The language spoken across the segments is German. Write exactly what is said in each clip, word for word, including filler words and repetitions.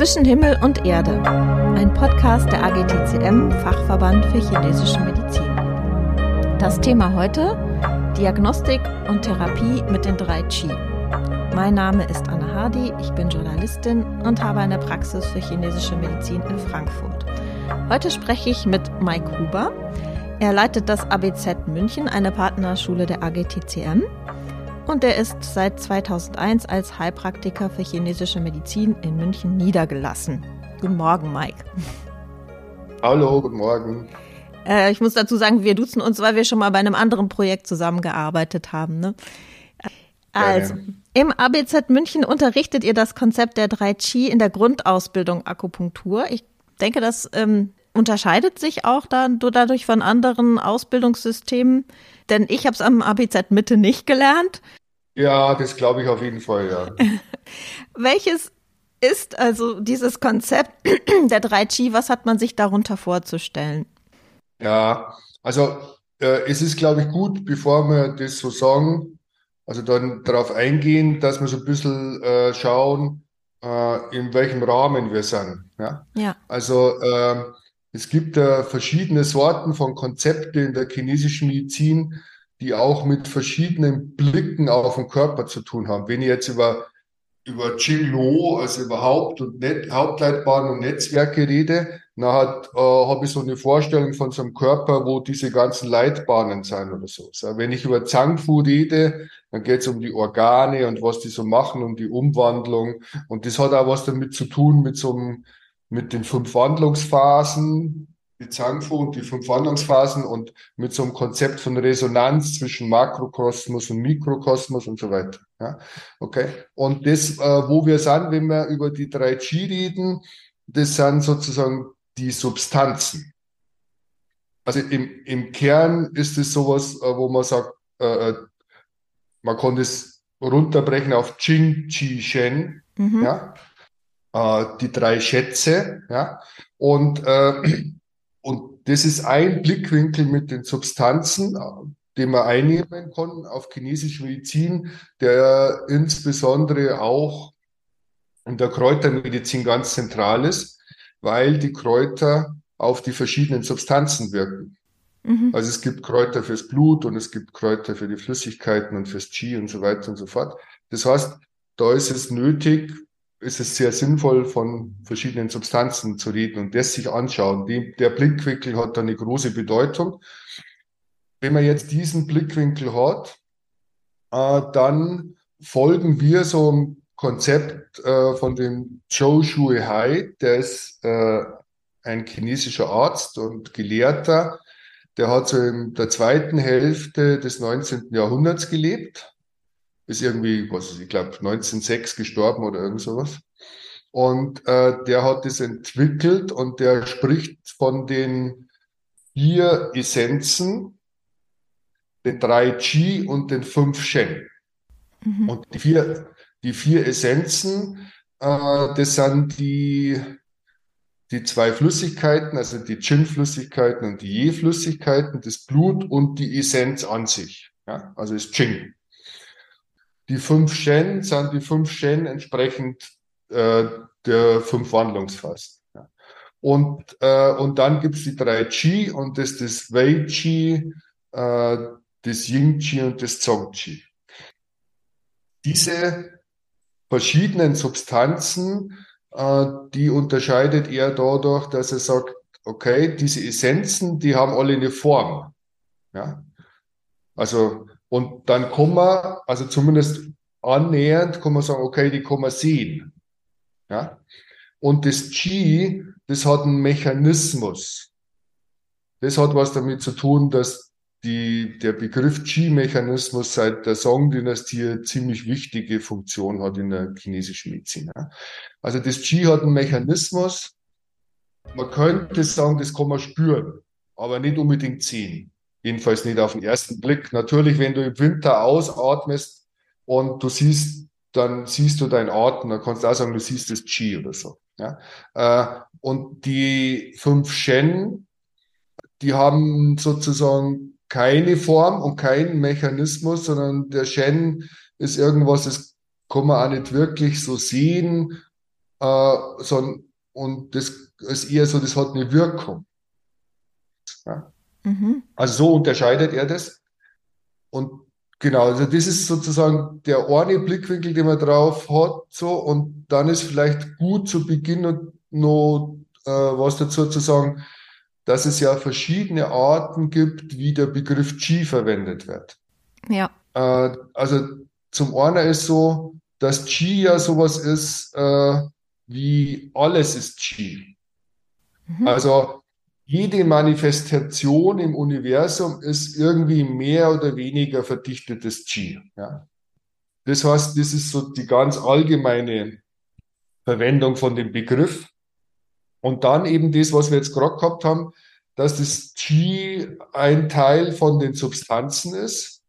Zwischen Himmel und Erde, ein Podcast der A G T C M, Fachverband für chinesische Medizin. Das Thema heute: Diagnostik und Therapie mit den drei Qi. Mein Name ist Anne Hardy, ich bin Journalistin und habe eine Praxis für chinesische Medizin in Frankfurt. Heute spreche ich mit Mike Huber. Er leitet das A B Z München, eine Partnerschule der A G T C M. Und er ist seit zweitausendeins als Heilpraktiker für chinesische Medizin in München niedergelassen. Guten Morgen, Mike. Hallo, guten Morgen. Äh, ich muss dazu sagen, wir duzen uns, weil wir schon mal bei einem anderen Projekt zusammengearbeitet haben. Ne? Also, ja, ja. Im A B Z München unterrichtet ihr das Konzept der drei Qi in der Grundausbildung Akupunktur. Ich denke, das ähm, unterscheidet sich auch dann dadurch von anderen Ausbildungssystemen, denn ich habe es am A B Z Mitte nicht gelernt. Ja, das glaube ich auf jeden Fall, ja. Welches ist also dieses Konzept der drei Qi? Was hat man sich darunter vorzustellen? Ja, also äh, es ist, glaube ich, gut, bevor wir das so sagen, also dann darauf eingehen, dass wir so ein bisschen äh, schauen, äh, in welchem Rahmen wir sind. Ja? Ja. Also äh, es gibt äh, verschiedene Sorten von Konzepten in der chinesischen Medizin, die auch mit verschiedenen Blicken auf den Körper zu tun haben. Wenn ich jetzt über, über Qing-Lo, also über Haupt- und Net- Hauptleitbahnen und Netzwerke rede, dann hat, äh, habe ich so eine Vorstellung von so einem Körper, wo diese ganzen Leitbahnen sind oder so. So, wenn ich über Zhang-Fu rede, dann geht es um die Organe und was die so machen, um die Umwandlung. Und das hat auch was damit zu tun mit so einem, mit den fünf Wandlungsphasen, die Zhang-Fu und die fünf Wandlungsphasen und mit so einem Konzept von Resonanz zwischen Makrokosmos und Mikrokosmos und so weiter. Ja, okay. Und das, äh, wo wir sind, wenn wir über die drei Qi reden, das sind sozusagen die Substanzen. Also im, im Kern ist es sowas, äh, wo man sagt, äh, man kann das runterbrechen auf Qing, Qi, Shen, Mhm. ja, äh, die drei Schätze, ja, und äh, Und das ist ein Blickwinkel mit den Substanzen, den man einnehmen kann auf chinesische Medizin, der insbesondere auch in der Kräutermedizin ganz zentral ist, weil die Kräuter auf die verschiedenen Substanzen wirken. Mhm. Also es gibt Kräuter fürs Blut und es gibt Kräuter für die Flüssigkeiten und fürs Qi und so weiter und so fort. Das heißt, da ist es nötig, ist es sehr sinnvoll, von verschiedenen Substanzen zu reden und das sich anschauen. Die, der Blickwinkel hat da eine große Bedeutung. Wenn man jetzt diesen Blickwinkel hat, äh, dann folgen wir so einem Konzept äh, von dem Zhou Shuihai, der ist äh, ein chinesischer Arzt und Gelehrter, der hat so in der zweiten Hälfte des neunzehnten Jahrhunderts gelebt. Ist irgendwie, was ist, ich glaube, neunzehnhundertsechs gestorben oder irgend sowas. Und äh, der hat das entwickelt und der spricht von den vier Essenzen, den drei Qi und den fünf Shen. Mhm. Und die vier, die vier Essenzen, äh, das sind die, die zwei Flüssigkeiten, also die Qin-Flüssigkeiten und die Ye-Flüssigkeiten, das Blut und die Essenz an sich. Ja, also das Qing. Die fünf Shen sind die fünf Shen entsprechend äh, der fünf Wandlungsphasen. Ja. Und, äh, und dann gibt's die drei Qi und das ist das Wei Qi, äh, das Yin Qi und das Zong Qi. Diese verschiedenen Substanzen, äh, die unterscheidet er dadurch, dass er sagt, okay, diese Essenzen, die haben alle eine Form. Ja. Also, und dann kann man, also zumindest annähernd, kann man sagen, okay, die kann man sehen. Ja? Und das Qi, das hat einen Mechanismus. Das hat was damit zu tun, dass die, der Begriff Qi-Mechanismus seit der Song-Dynastie ziemlich wichtige Funktion hat in der chinesischen Medizin. Ja? Also das Qi hat einen Mechanismus. Man könnte sagen, das kann man spüren, aber nicht unbedingt sehen. Jedenfalls nicht auf den ersten Blick. Natürlich, wenn du im Winter ausatmest und du siehst, dann siehst du deinen Atem, dann kannst du auch sagen, du siehst das Qi oder so. Ja? Äh, und die fünf Shen, die haben sozusagen keine Form und keinen Mechanismus, sondern der Shen ist irgendwas, das kann man auch nicht wirklich so sehen. äh, sondern, und das ist eher so, das hat eine Wirkung. Ja? Mhm. Also so unterscheidet er das. Und genau, also das ist sozusagen der eine Blickwinkel, den man drauf hat, so, und dann ist vielleicht gut zu Beginn noch, noch äh, was dazu zu sagen, dass es ja verschiedene Arten gibt, wie der Begriff Qi verwendet wird. Ja. Äh, also zum einen ist so, dass Qi ja sowas ist, äh, wie alles ist Qi. Mhm. Also jede Manifestation im Universum ist irgendwie mehr oder weniger verdichtetes Qi. Ja? Das heißt, das ist so die ganz allgemeine Verwendung von dem Begriff. Und dann eben das, was wir jetzt gerade gehabt haben, dass das Qi ein Teil von den Substanzen ist,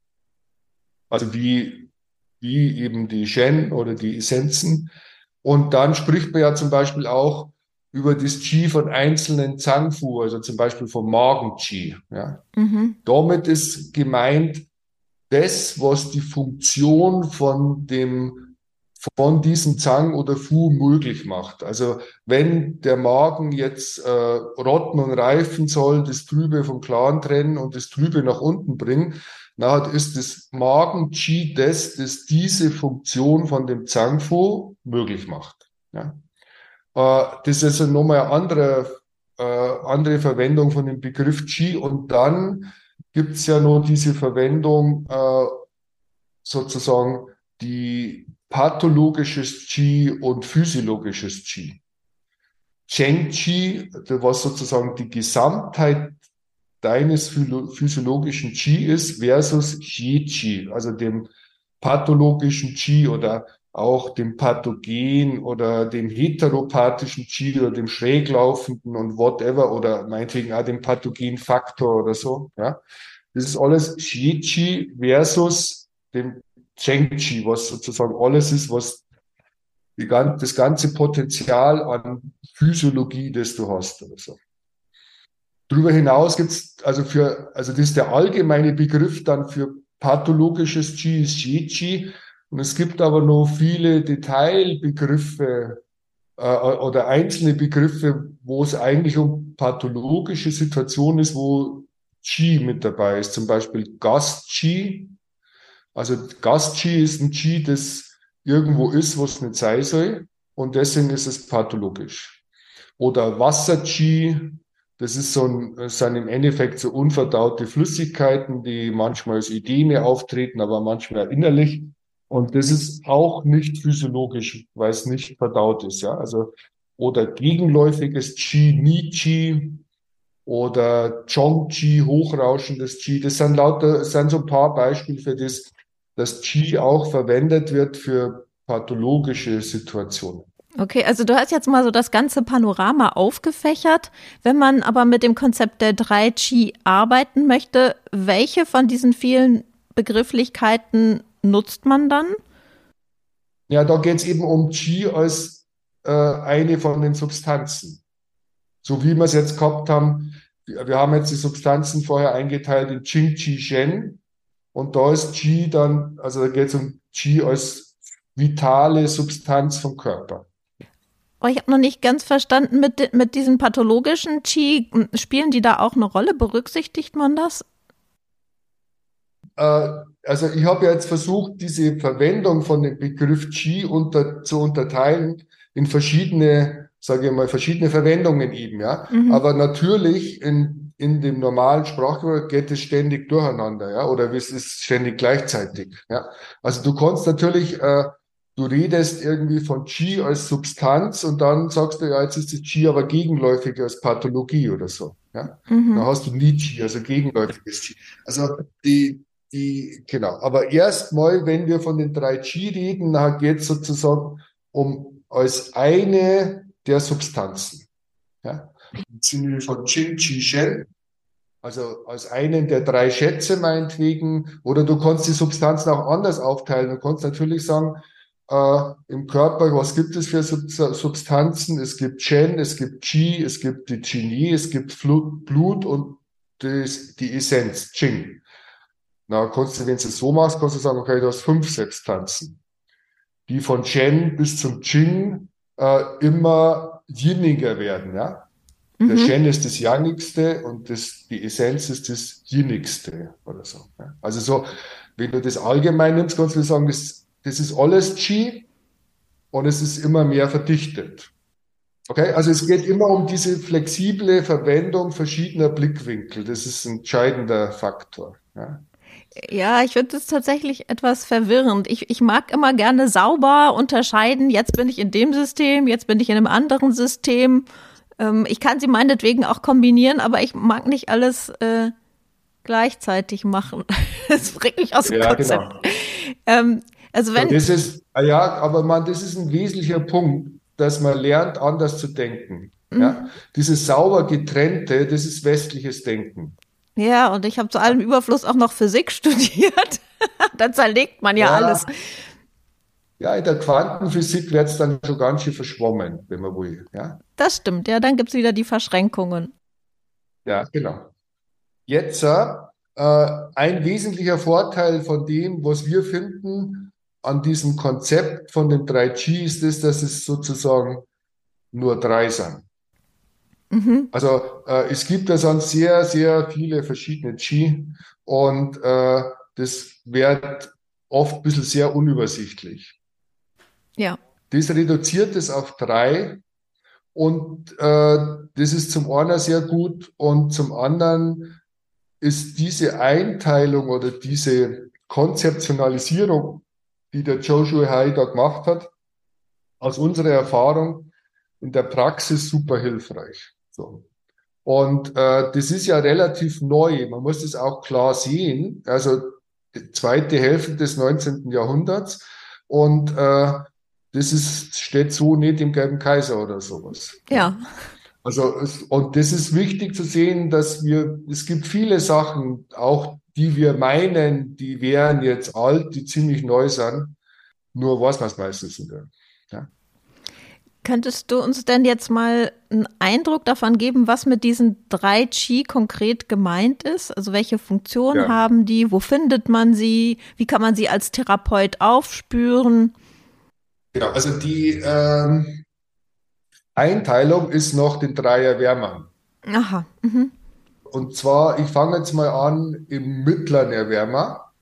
also wie, wie eben die Shen oder die Essenzen. Und dann spricht man ja zum Beispiel auch über das Qi von einzelnen Zangfu, also zum Beispiel vom Magen-Qi. Ja. Mhm. Damit ist gemeint, das, was die Funktion von dem, von diesem Zang oder Fu möglich macht. Also wenn der Magen jetzt äh, rotten und reifen soll, das Trübe vom Klaren trennen und das Trübe nach unten bringen, na, ist das Magen-Qi das, das diese Funktion von dem Zang Fu möglich macht. Ja. Äh, das ist nochmal eine andere, äh, andere Verwendung von dem Begriff Qi. Und dann gibt es ja noch diese Verwendung, äh, sozusagen die pathologisches Qi und physiologisches Qi. Cheng Qi, was sozusagen die Gesamtheit deines physiologischen Qi ist, versus Xie Qi, also dem pathologischen Qi oder auch dem Pathogen oder dem heteropathischen Qi oder dem schräglaufenden und whatever oder meinetwegen auch dem Pathogenfaktor oder so. Ja. Das ist alles Xie Qi versus dem Cheng Qi, was sozusagen alles ist, was die, das ganze Potenzial an Physiologie, das du hast oder so. Darüber hinaus gibt es, also für, also das ist der allgemeine Begriff dann für pathologisches Qi, ist Xie Qi. Und es gibt aber noch viele Detailbegriffe äh, oder einzelne Begriffe, wo es eigentlich um pathologische Situationen ist, wo Qi mit dabei ist. Zum Beispiel Gast-Qi. Also Gast-Qi ist ein Qi, das irgendwo ist, wo es nicht sein soll. Und deswegen ist es pathologisch. Oder Wasser-Qi. Das ist so ein, sind im Endeffekt so unverdaute Flüssigkeiten, die manchmal als Ödeme auftreten, aber manchmal innerlich. Und das ist auch nicht physiologisch, weil es nicht verdaut ist, ja. Also, oder gegenläufiges Qi, Ni-Qi oder Chong-Qi, hochrauschendes Qi. Das sind lauter, das sind so ein paar Beispiele für das, dass Qi auch verwendet wird für pathologische Situationen. Okay, also du hast jetzt mal so das ganze Panorama aufgefächert. Wenn man aber mit dem Konzept der drei Qi arbeiten möchte, welche von diesen vielen Begrifflichkeiten nutzt man dann? Ja, da geht es eben um Qi als äh, eine von den Substanzen. So wie wir es jetzt gehabt haben, wir haben jetzt die Substanzen vorher eingeteilt in Qing, Qi, Shen. Und da ist Qi dann, also da geht es um Qi als vitale Substanz vom Körper. Oh, ich habe noch nicht ganz verstanden, mit, mit diesen pathologischen Qi, spielen die da auch eine Rolle? Berücksichtigt man das? Äh, also ich habe jetzt versucht, diese Verwendung von dem Begriff Qi unter, zu unterteilen in verschiedene, sage ich mal, verschiedene Verwendungen eben, ja. Mhm. Aber natürlich in, in dem normalen Sprachgebrauch geht es ständig durcheinander, ja, oder es ist ständig gleichzeitig, ja. Also du kannst natürlich, äh, du redest irgendwie von Qi als Substanz und dann sagst du, ja, jetzt ist das Qi aber gegenläufig als Pathologie oder so, ja. Mhm. Dann hast du Ni-Qi, also gegenläufiges Qi. Also die, die, genau. Aber erstmal, wenn wir von den drei Qi reden, dann geht es sozusagen um als eine der Substanzen. Ja. Im Sinne von Qing, Qi, Shen, also als einen der drei Schätze meinetwegen. Oder du kannst die Substanzen auch anders aufteilen. Du kannst natürlich sagen, äh, im Körper, was gibt es für Sub Substanzen? Es gibt Shen, es gibt Qi, es gibt die Qi, es gibt Flut, Blut und das, die Essenz, Qing. Na, kannst du, wenn du es so machst, kannst du sagen, okay, du hast fünf Substanzen. Die von Shen bis zum Qing äh, immer yiniger werden, ja. Der Mhm. Shen ist das Yangigste und das, die Essenz ist das Yinigste oder so. Ja. Also so, wenn du das allgemein nimmst, kannst du sagen, das, das ist alles Qi und es ist immer mehr verdichtet. Okay, also es geht immer um diese flexible Verwendung verschiedener Blickwinkel. Das ist ein entscheidender Faktor. Ja, Ja, ich finde es tatsächlich etwas verwirrend. Ich, ich mag immer gerne sauber unterscheiden. Jetzt bin ich in dem System, jetzt bin ich in einem anderen System. Ähm, ich kann sie meinetwegen auch kombinieren, aber ich mag nicht alles äh, gleichzeitig machen. Das bringt mich aus dem ja, Konzept. genau. Ähm, also Und wenn, das ist, ah ja, aber man, das ist ein wesentlicher Punkt, dass man lernt, anders zu denken. Ja, mm, dieses sauber getrennte, das ist westliches Denken. ja, und ich habe zu allem Überfluss auch noch Physik studiert. Da zerlegt man ja alles. Ja, ja, in der Quantenphysik wird es dann schon ganz schön verschwommen, wenn man will. Ja, Das stimmt, ja, dann gibt's wieder die Verschränkungen. ja, genau. Jetzt äh, ein wesentlicher Vorteil von dem, was wir finden an diesem Konzept von den drei G ist es, dass es sozusagen nur drei sind. Mhm. Also äh, es gibt da sonst sehr, sehr viele verschiedene G und äh, das wird oft ein bisschen sehr unübersichtlich. Ja. Das reduziert es auf drei und äh, das ist zum einen sehr gut und zum anderen ist diese Einteilung oder diese Konzeptionalisierung, die der Joshua Hai da gemacht hat, aus unserer Erfahrung in der Praxis super hilfreich. So. Und äh, das ist ja relativ neu. Man muss das auch klar sehen. Also die zweite Hälfte des neunzehnten. Jahrhunderts. Und äh, das ist, steht so nicht im Gelben Kaiser oder sowas. Ja. Ja. Also, es, und das ist wichtig zu sehen, dass wir, es gibt viele Sachen, auch die wir meinen, die wären jetzt alt, die ziemlich neu sind, nur weiß man es meistens nicht. Ja. Könntest du uns denn jetzt mal einen Eindruck davon geben, was mit diesen drei Qi konkret gemeint ist? Also welche Funktion Ja. haben die? Wo findet man sie? Wie kann man sie als Therapeut aufspüren? Genau, also die ähm, Einteilung ist noch den Dreier Wärmern. Aha. Mhm. Und zwar, ich fange jetzt mal an im mittleren Erwärmer.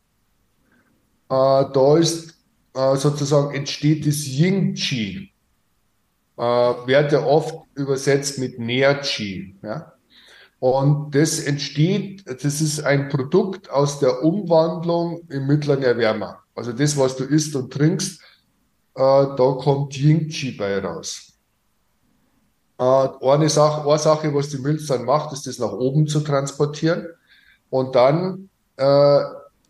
Äh, da ist äh, sozusagen entsteht das Yin-Qi. Äh, wird ja oft übersetzt mit Ner-Qi. Ja? Und das entsteht, das ist ein Produkt aus der Umwandlung im mittleren Erwärmer. Also das, was du isst und trinkst, äh, da kommt Yin-Qi bei raus. Äh, eine Sache, eine Sache, was die Milz dann macht, ist das nach oben zu transportieren. Und dann, äh,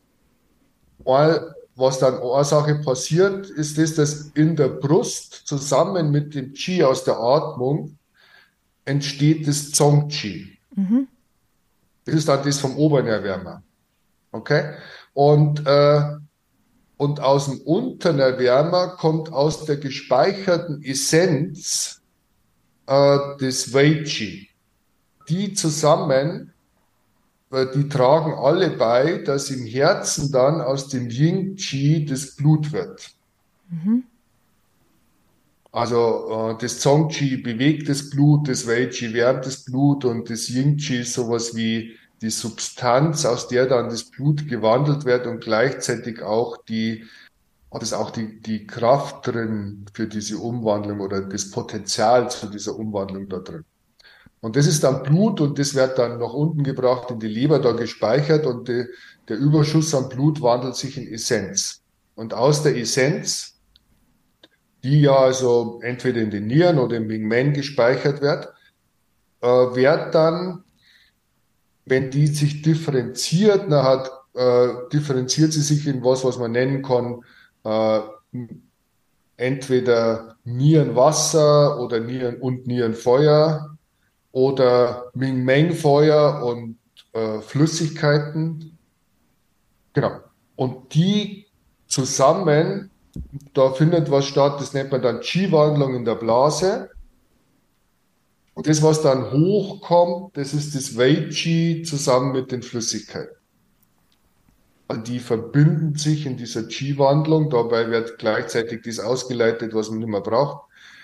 was dann eine Sache passiert, ist das, dass in der Brust zusammen mit dem Qi aus der Atmung entsteht das Zong-Qi. Mhm. Das ist dann das vom oberen Erwärmer. Okay? Und, äh, und aus dem unteren Erwärmer kommt aus der gespeicherten Essenz äh, das Wei-Qi. Die zusammen, äh, die tragen alle bei, dass im Herzen dann aus dem Yin-Qi das Blut wird. Mhm. Also äh, das Zong-Qi bewegt das Blut, das Wei-Qi wärmt das Blut und das Yin-Qi ist sowas wie die Substanz, aus der dann das Blut gewandelt wird und gleichzeitig auch die, hat es auch die, die Kraft drin für diese Umwandlung oder das Potenzial zu dieser Umwandlung da drin. Und das ist dann Blut und das wird dann nach unten gebracht in die Leber, da gespeichert und die, der Überschuss an Blut wandelt sich in Essenz. Und aus der Essenz, die ja also entweder in den Nieren oder im Ming-Men gespeichert wird, äh, wird dann, wenn die sich differenziert, na hat, äh, differenziert sie sich in was, was man nennen kann, äh, entweder Nierenwasser oder Nieren und Nierenfeuer oder Ming-Meng-Feuer und äh, Flüssigkeiten. Genau. Und die zusammen, da findet was statt, das nennt man dann Qi-Wandlung in der Blase. Und das, was dann hochkommt, das ist das Wei-Qi zusammen mit den Flüssigkeiten. Und die verbinden sich in dieser Qi-Wandlung. Dabei wird gleichzeitig das ausgeleitet, was man nicht mehr braucht.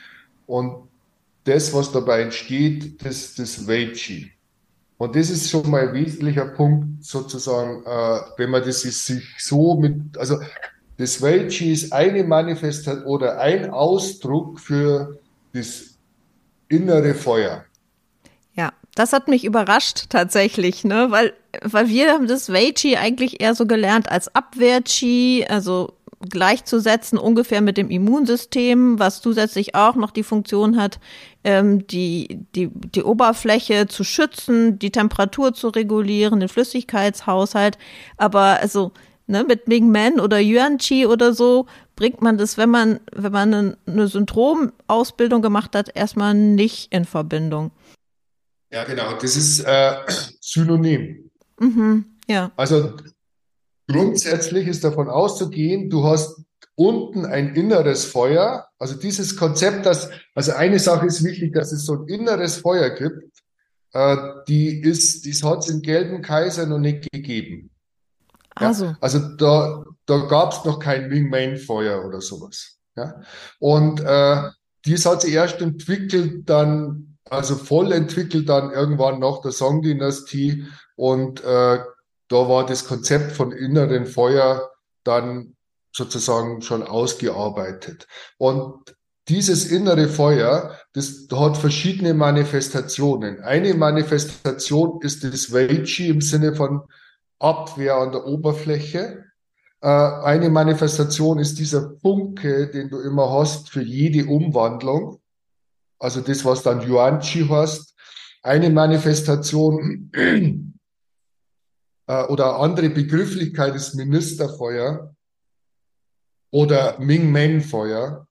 Und das, was dabei entsteht, das, das Wei-Qi. Und das ist schon mal ein wesentlicher Punkt, sozusagen, äh, wenn man das ist, sich so mit, also das Wei-Qi ist eine Manifestation oder ein Ausdruck für das innere Feuer. Ja, das hat mich überrascht tatsächlich, ne, weil, weil wir haben das Wei-Qi eigentlich eher so gelernt als Abwehr-Qi, also gleichzusetzen ungefähr mit dem Immunsystem, was zusätzlich auch noch die Funktion hat, ähm, die, die, die Oberfläche zu schützen, die Temperatur zu regulieren, den Flüssigkeitshaushalt. Aber also, ne, mit Ming Men oder Yuan Qi oder so bringt man das, wenn man, wenn man eine, eine Syndromausbildung gemacht hat, erstmal nicht in Verbindung. Ja, genau, das ist äh, synonym. Mhm, ja. Also grundsätzlich ist davon auszugehen, du hast unten ein inneres Feuer. Also dieses Konzept, dass, also eine Sache ist wichtig, dass es so ein inneres Feuer gibt, äh, die ist, das hat es im Gelben Kaiser noch nicht gegeben. Ja, Also, also da, da gab es noch kein Wing-Man-Feuer oder sowas. Ja, und äh, dies hat sich erst entwickelt dann, also voll entwickelt dann irgendwann nach der Song-Dynastie und äh, da war das Konzept von inneren Feuer dann sozusagen schon ausgearbeitet. Und dieses innere Feuer, das hat verschiedene Manifestationen. Eine Manifestation ist das Wei-Qi im Sinne von Abwehr an der Oberfläche. Äh, eine Manifestation ist dieser Funke, den du immer hast für jede Umwandlung. Also das, was dann Yuan-Chi heißt. Eine Manifestation äh, oder andere Begrifflichkeit ist Ministerfeuer oder Ming-Men-Feuer.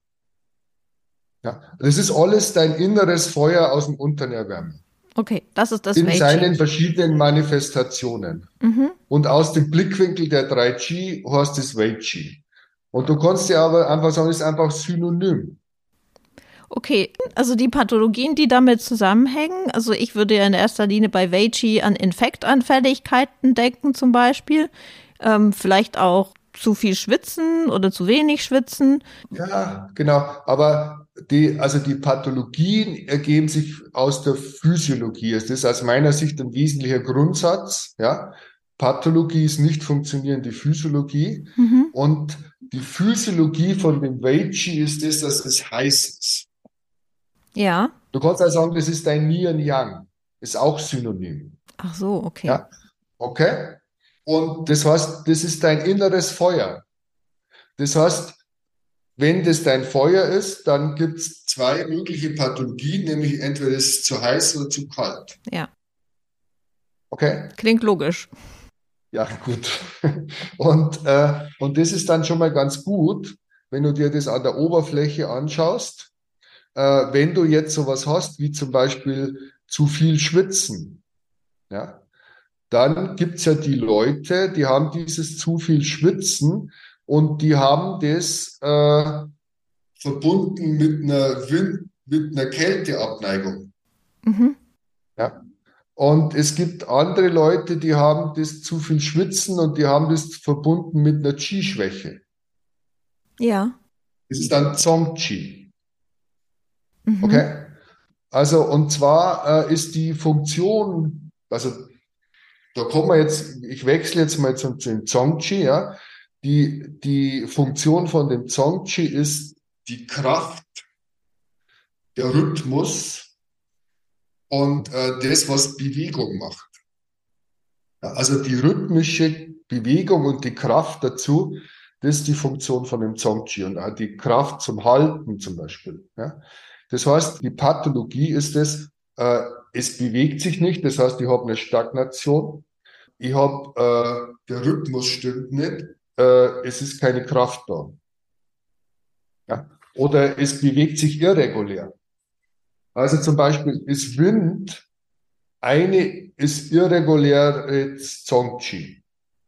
Ja, das ist alles dein inneres Feuer aus dem Untererwärmen. okay, das ist das In Wei-Qi. seinen verschiedenen Manifestationen. Mhm. Und aus dem Blickwinkel der drei Qi heißt es Wei-Qi. Und du kannst dir aber einfach sagen, es ist einfach synonym. Okay, also die Pathologien, die damit zusammenhängen, also ich würde ja in erster Linie bei Wei-Qi an Infektanfälligkeiten denken zum Beispiel, ähm, vielleicht auch zu viel schwitzen oder zu wenig schwitzen. Ja, genau. Aber die, also die Pathologien ergeben sich aus der Physiologie. Das ist aus meiner Sicht ein wesentlicher Grundsatz. Ja, Pathologie ist nicht funktionierende Physiologie. Mhm. Und die Physiologie von dem Wei-Qi ist das, dass es heiß ist. Ja, Du kannst auch sagen, das ist dein Yin und Yang. Ist auch synonym. ach so, okay. Ja, okay. Und das heißt, das ist dein inneres Feuer. Das heißt, wenn das dein Feuer ist, dann gibt es zwei mögliche Pathologien, nämlich entweder ist es zu heiß oder zu kalt. Ja, Okay? klingt logisch. Ja, gut. Und, äh, und das ist dann schon mal ganz gut, wenn du dir das an der Oberfläche anschaust. Äh, wenn du jetzt sowas hast, wie zum Beispiel zu viel Schwitzen, ja, dann gibt's ja die Leute, die haben dieses zu viel Schwitzen und die haben das äh, verbunden mit einer Wind, mit einer Kälteabneigung. Mhm. Ja. Und es gibt andere Leute, die haben das zu viel Schwitzen und die haben das verbunden mit einer Qi-Schwäche. Ja. Das ist dann Zong-Qi. Mhm. Okay? Also, und zwar äh, ist die Funktion, also da kommen wir jetzt, ich wechsle jetzt mal zum, zum Zong-Qi, ja. Die, die Funktion von dem Zong-Qi ist die Kraft, der Rhythmus und äh, das, was Bewegung macht. Ja, also die rhythmische Bewegung und die Kraft dazu, das ist die Funktion von dem Zong-Qi und auch die Kraft zum Halten zum Beispiel. Ja. Das heißt, die Pathologie ist es, äh, es bewegt sich nicht, das heißt, ich habe eine Stagnation. Ich habe, äh, der Rhythmus stimmt nicht, äh, es ist keine Kraft da. Ja? Oder es bewegt sich irregulär. Also zum Beispiel ist Wind eine ist irreguläre Zong-Qi.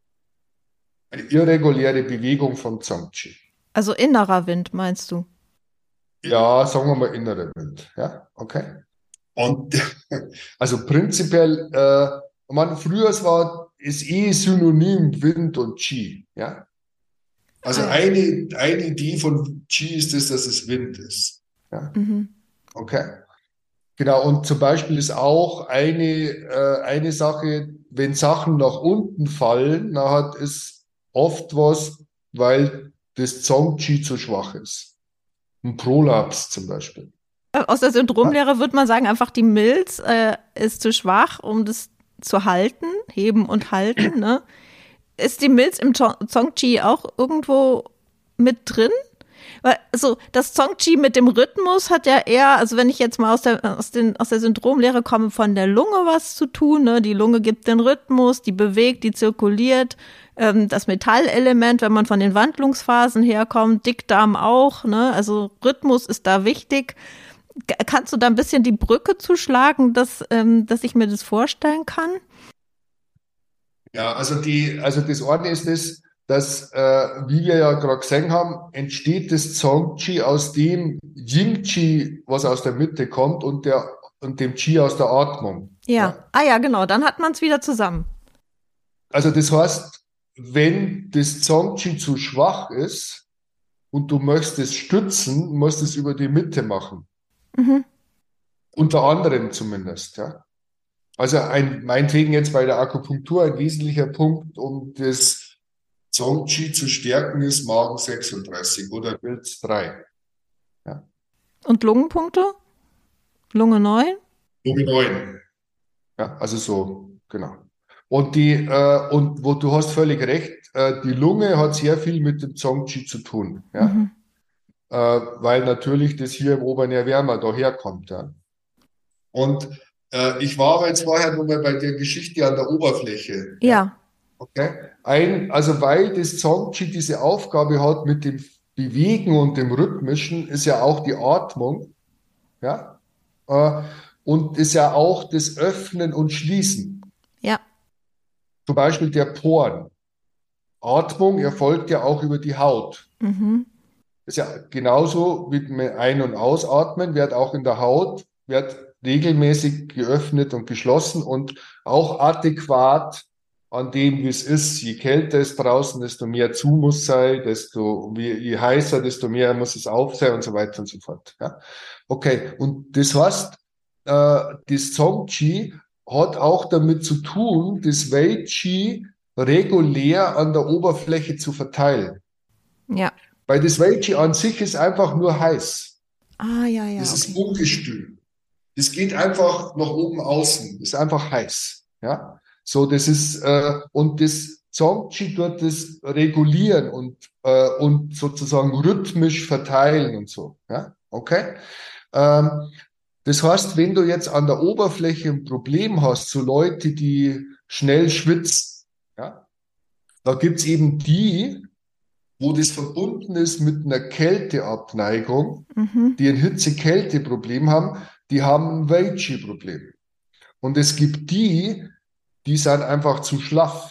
Eine irreguläre Bewegung von Zong-Qi. Also innerer Wind, meinst du? Ja, sagen wir mal innerer Wind. Ja, okay. Und also prinzipiell, äh, man, früher es war, ist eh synonym Wind und Qi. Ja. Also Ah, ja. eine, eine Idee von Qi ist es, dass es Wind ist. Ja? Mhm. Okay? Genau, und zum Beispiel ist auch eine, äh, eine Sache, wenn Sachen nach unten fallen, dann hat es oft was, weil das Zong-Chi zu schwach ist. Ein Prolaps zum Beispiel. Aus der Syndromlehre würde man sagen, einfach die Milz äh, ist zu schwach, um das zu halten, heben und halten. Ne? Ist die Milz im Zong-Chi auch irgendwo mit drin? Weil, also das Zong-Chi mit dem Rhythmus hat ja eher, also wenn ich jetzt mal aus der, aus den, aus der Syndromlehre komme, von der Lunge was zu tun. Ne? Die Lunge gibt den Rhythmus, die bewegt, die zirkuliert. Ähm, das Metallelement, wenn man von den Wandlungsphasen herkommt, Dickdarm auch. Ne? Also Rhythmus ist da wichtig. Kannst du da ein bisschen die Brücke zuschlagen, dass, ähm, dass ich mir das vorstellen kann? Ja, also die, also das eine ist das, dass, äh, wie wir ja gerade gesehen haben, entsteht das Zong-Chi aus dem Ying-Chi, was aus der Mitte kommt, und der und dem Chi aus der Atmung. Ja. Ja. Ah ja, genau, dann hat man es wieder zusammen. Also das heißt, wenn das Zong-Chi zu schwach ist und du möchtest es stützen, musst du es über die Mitte machen. Mhm. Unter anderem zumindest, ja. Also ein, meinetwegen jetzt bei der Akupunktur ein wesentlicher Punkt, um das Zong-Chi zu stärken, ist Magen sechsunddreißig oder Milz drei. Ja. Und Lungenpunkte? Lunge neun? Lunge neun. Ja, also so, genau. Und die, äh, und wo du hast völlig recht, äh, die Lunge hat sehr viel mit dem Zong-Chi zu tun, ja. Mhm. Äh, weil natürlich das hier im oberen Erwärmer daherkommt, ja. Und äh, ich war aber jetzt vorher nur mal bei der Geschichte an der Oberfläche, ja. Ja. Okay. Ein, also weil das Zong-Chi diese Aufgabe hat mit dem Bewegen und dem Rhythmischen, ist ja auch die Atmung, ja, äh, und ist ja auch das Öffnen und Schließen. Ja. Zum Beispiel der Poren. Atmung erfolgt ja auch über die Haut. Mhm. Ist ja genauso wie mit Ein- und Ausatmen, wird auch in der Haut, wird regelmäßig geöffnet und geschlossen und auch adäquat an dem, wie es ist. Je kälter es draußen, desto mehr zu muss sein, desto je, je heißer, desto mehr muss es auf sein und so weiter und so fort. Ja? Okay, und das heißt, äh, das Zong-Chi hat auch damit zu tun, das Wei-Chi regulär an der Oberfläche zu verteilen. Ja. Weil das Wei-Chi an sich ist einfach nur heiß. Ah, ja, ja, Das ist okay. ungestüm. Das geht einfach nach oben außen. Das ist einfach heiß. Ja, so das ist äh, und das Zong-Chi tut das regulieren und äh, und sozusagen rhythmisch verteilen und so. Ja, okay. Ähm, das heißt, wenn du jetzt an der Oberfläche ein Problem hast, so Leute, die schnell schwitzen, ja, da gibt's eben die, wo das verbunden ist mit einer Kälteabneigung, Mhm. die ein Hitze-Kälte-Problem haben, die haben ein Wei-Chi-Problem. Und es gibt die, die sind einfach zu schlaff.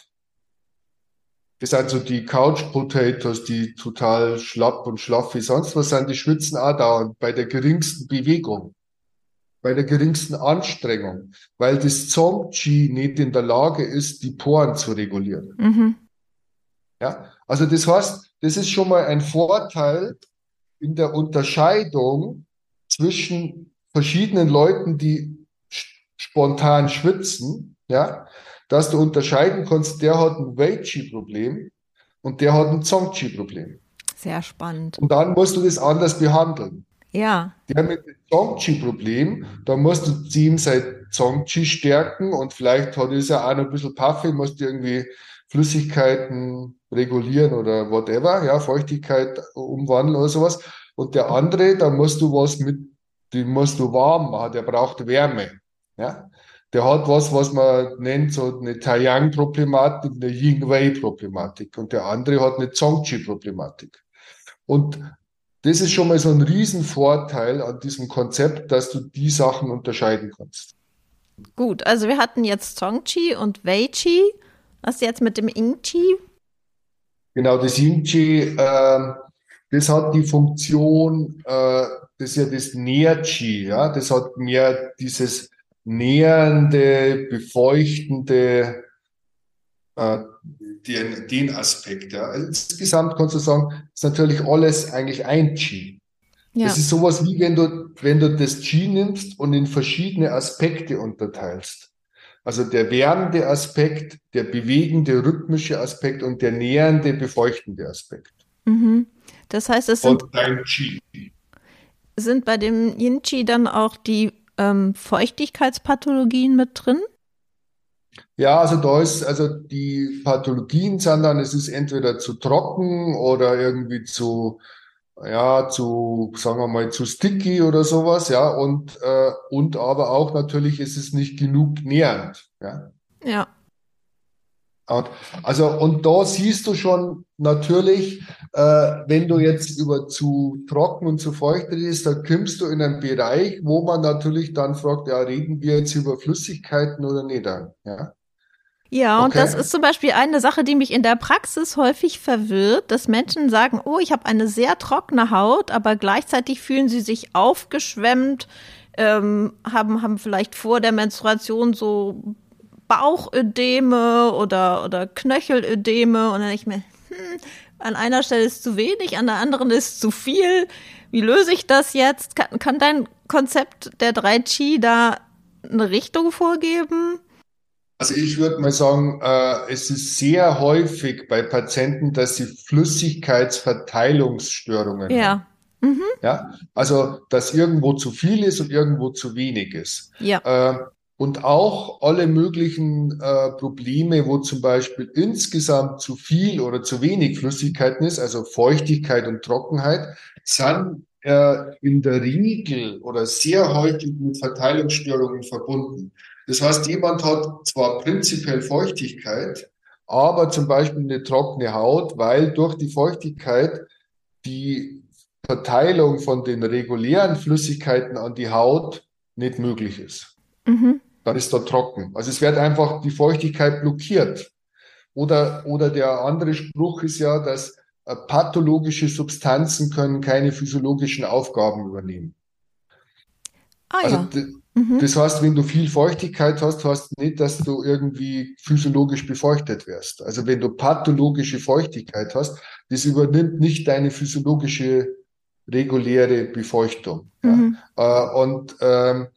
Das sind so die Couch Potatoes, die total schlapp und schlaff wie sonst was sind, die schwitzen auch dauernd bei der geringsten Bewegung, bei der geringsten Anstrengung, weil das Zong-Chi nicht in der Lage ist, die Poren zu regulieren. Mhm. Ja, also das heißt, das ist schon mal ein Vorteil in der Unterscheidung zwischen verschiedenen Leuten, die spontan schwitzen, ja, dass du unterscheiden kannst, der hat ein Wei-Chi-Problem und der hat ein Zong-Chi-Problem. Sehr spannend. Und dann musst du das anders behandeln. Ja. Der mit dem Zong-Chi-Problem, da musst du ihm sein Zong-Chi stärken und vielleicht hat es ja auch noch ein bisschen Puffy, musst du irgendwie Flüssigkeiten regulieren oder whatever, ja, Feuchtigkeit umwandeln oder sowas. Und der andere, da musst du was mit, den musst du warm machen, der braucht Wärme, ja. Der hat was, was man nennt, so eine Taiyang-Problematik, eine Yin-Wei-Problematik. Und der andere hat eine Zong-Chi-Problematik. Und das ist schon mal so ein Riesenvorteil an diesem Konzept, dass du die Sachen unterscheiden kannst. Gut, also wir hatten jetzt Zong-Chi und Wei-Chi. Was jetzt mit dem Ing-Chi? Genau, das Yin-Chi, äh, das hat die Funktion, äh, das ist ja das Nähr-Chi, ja, das hat mehr dieses nährende, befeuchtende, äh, den, den Aspekt. Ja. Also insgesamt kannst du sagen, ist natürlich alles eigentlich ein Chi. Ja. Das ist sowas wie wenn du wenn du das Qi nimmst und in verschiedene Aspekte unterteilst, also der wärmende Aspekt, der bewegende, rhythmische Aspekt und der nährende, befeuchtende Aspekt. Mhm. Das heißt, es sind, Und dein Qi. sind bei dem Yin Qi dann auch die ähm, Feuchtigkeitspathologien mit drin? Ja, also da ist, also die Pathologien sind dann, es ist entweder zu trocken oder irgendwie zu, ja, zu, sagen wir mal, zu sticky oder sowas, ja, und, äh, und aber auch natürlich ist es nicht genug nährend, ja. Ja. Und, also, und da siehst du schon natürlich, äh, wenn du jetzt über zu trocken und zu feucht redest, da kommst du in einen Bereich, wo man natürlich dann fragt, ja, reden wir jetzt über Flüssigkeiten oder nicht dann, ja. Ja, und das Okay. ist zum Beispiel eine Sache, die mich in der Praxis häufig verwirrt, dass Menschen sagen, oh, ich habe eine sehr trockene Haut, aber gleichzeitig fühlen sie sich aufgeschwemmt, ähm, haben, haben vielleicht vor der Menstruation so Bauchödeme oder, oder Knöchelödeme und dann denke ich mir, hm, an einer Stelle ist zu wenig, an der anderen ist zu viel. Wie löse ich das jetzt? Kann, kann dein Konzept der drei Qi da eine Richtung vorgeben? Also ich würde mal sagen, äh, es ist sehr häufig bei Patienten, dass sie Flüssigkeitsverteilungsstörungen haben. Ja. Mhm. Ja, also dass irgendwo zu viel ist und irgendwo zu wenig ist. Ja. Äh, und auch alle möglichen äh, Probleme, wo zum Beispiel insgesamt zu viel oder zu wenig Flüssigkeiten ist, also Feuchtigkeit und Trockenheit, sind äh, in der Regel oder sehr häufig mit Verteilungsstörungen verbunden. Das heißt, jemand hat zwar prinzipiell Feuchtigkeit, aber zum Beispiel eine trockene Haut, weil durch die Feuchtigkeit die Verteilung von den regulären Flüssigkeiten an die Haut nicht möglich ist. Mhm. Dann ist da trocken. Also es wird einfach die Feuchtigkeit blockiert. Oder, oder der andere Spruch ist ja, dass äh, pathologische Substanzen können keine physiologischen Aufgaben übernehmen. Ah Also ja. d- Mhm. das heißt, wenn du viel Feuchtigkeit hast, heißt nicht, dass du irgendwie physiologisch befeuchtet wirst. Also wenn du pathologische Feuchtigkeit hast, das übernimmt nicht deine physiologische reguläre Befeuchtung. Ja? Mhm. Äh, und, ähm,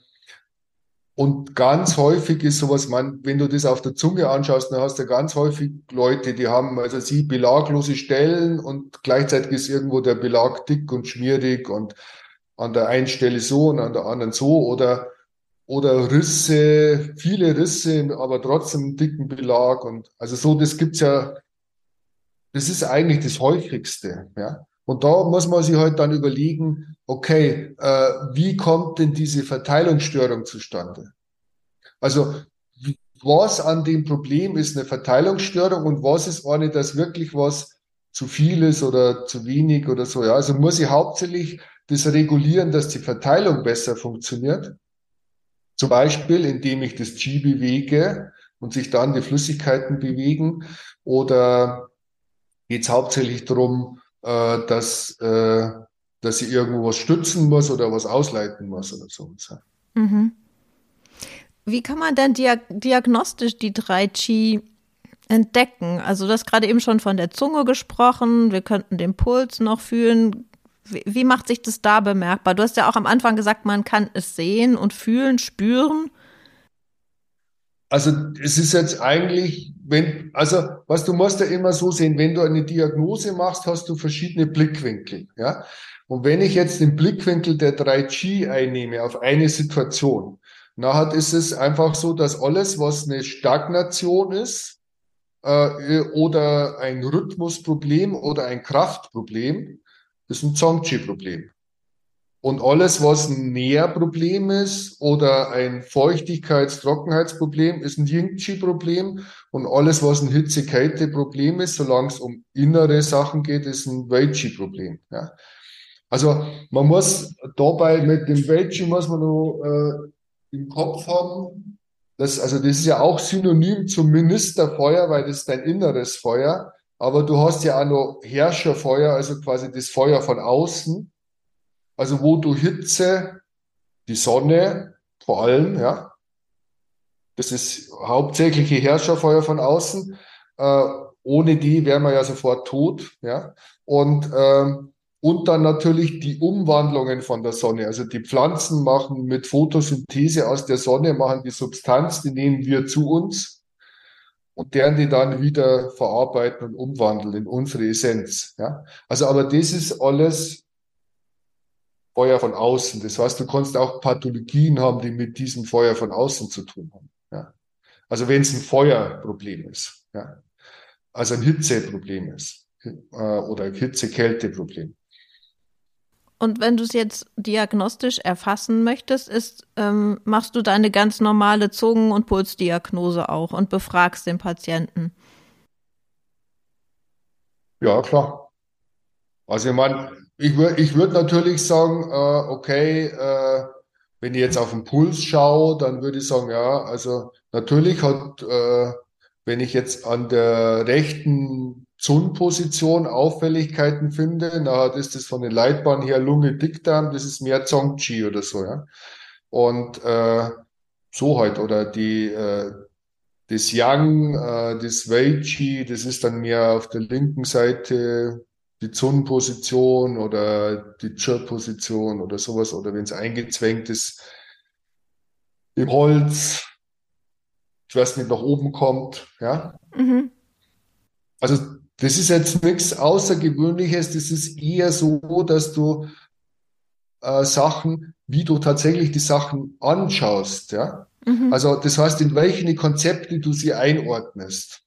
und ganz häufig ist sowas, man, wenn du das auf der Zunge anschaust, dann hast du ganz häufig Leute, die haben, also sie belaglose Stellen und gleichzeitig ist irgendwo der Belag dick und schmierig und an der einen Stelle so und an der anderen so oder oder Risse, viele Risse, aber trotzdem einen dicken Belag und also so, das gibt's ja, das ist eigentlich das häufigste, ja. Und da muss man sich halt dann überlegen, okay, äh, wie kommt denn diese Verteilungsstörung zustande? Also was an dem Problem ist eine Verteilungsstörung und was ist eine, dass wirklich was zu viel ist oder zu wenig oder so. Ja, also muss ich hauptsächlich das regulieren, dass die Verteilung besser funktioniert. Zum Beispiel, indem ich das Qi bewege und sich dann die Flüssigkeiten bewegen. Oder geht es hauptsächlich darum, äh, dass, äh, dass ich irgendwo was stützen muss oder was ausleiten muss oder so. Mhm. Wie kann man denn diag diagnostisch die drei Qi entdecken? Also du hast gerade eben schon von der Zunge gesprochen, wir könnten den Puls noch fühlen. Wie, wie macht sich das da bemerkbar? Du hast ja auch am Anfang gesagt, man kann es sehen und fühlen, spüren. Also es ist jetzt eigentlich, wenn, also was du musst ja immer so sehen, wenn du eine Diagnose machst, hast du verschiedene Blickwinkel, ja. Und wenn ich jetzt den Blickwinkel der drei Qi einnehme auf eine Situation, nachher ist es einfach so, dass alles, was eine Stagnation ist, äh, oder ein Rhythmusproblem oder ein Kraftproblem, ist ein Zong-Qi-Problem. Und alles, was ein Nährproblem ist oder ein Feuchtigkeits-Trockenheitsproblem, ist ein Yin-Qi-Problem. Und alles, was ein Hitze-Kälte-Problem ist, solange es um innere Sachen geht, ist ein Wei-Qi-Problem. Ja. Also man muss dabei mit dem Wei-Qi muss man noch äh, im Kopf haben, dass, also das ist ja auch synonym zum Ministerfeuer, weil das ist dein inneres Feuer. Aber du hast ja auch noch Herrscherfeuer, also quasi das Feuer von außen. Also wo du Hitze, die Sonne vor allem, ja, das ist hauptsächliche Herrscherfeuer von außen. Äh, ohne die wären wir ja sofort tot, ja. Und ähm, Und dann natürlich die Umwandlungen von der Sonne. Also die Pflanzen machen mit Photosynthese aus der Sonne, machen die Substanz, die nehmen wir zu uns und deren die dann wieder verarbeiten und umwandeln in unsere Essenz. Ja? Also aber das ist alles Feuer von außen. Das heißt, du kannst auch Pathologien haben, die mit diesem Feuer von außen zu tun haben. Ja? Also wenn es ein Feuerproblem ist, ja? Also ein Hitzeproblem ist äh, oder ein Hitze-Kälte-Problem. Und wenn du es jetzt diagnostisch erfassen möchtest, ist, ähm, machst du deine ganz normale Zungen- und Pulsdiagnose auch und befragst den Patienten. Ja, klar. Also ich meine, ich würde ich würd natürlich sagen, äh, okay, äh, wenn ich jetzt auf den Puls schaue, dann würde ich sagen, ja, also natürlich hat, äh, wenn ich jetzt an der rechten Zundposition Auffälligkeiten finde, na, ist das von den Leitbahnen her Lunge, Dickdarm, das ist mehr Zong-Chi oder so, ja. Und äh, so halt, oder die äh, das Yang, äh, das Wei-Chi, das ist dann mehr auf der linken Seite die Zun-Position oder die Chir-Position oder sowas, oder wenn es eingezwängt ist im Holz, ich weiß nicht, nach oben kommt, ja. Mhm. Also das ist jetzt nichts Außergewöhnliches, das ist eher so, dass du äh, Sachen, wie du tatsächlich die Sachen anschaust, ja. Mhm. Also das heißt, in welche Konzepte du sie einordnest.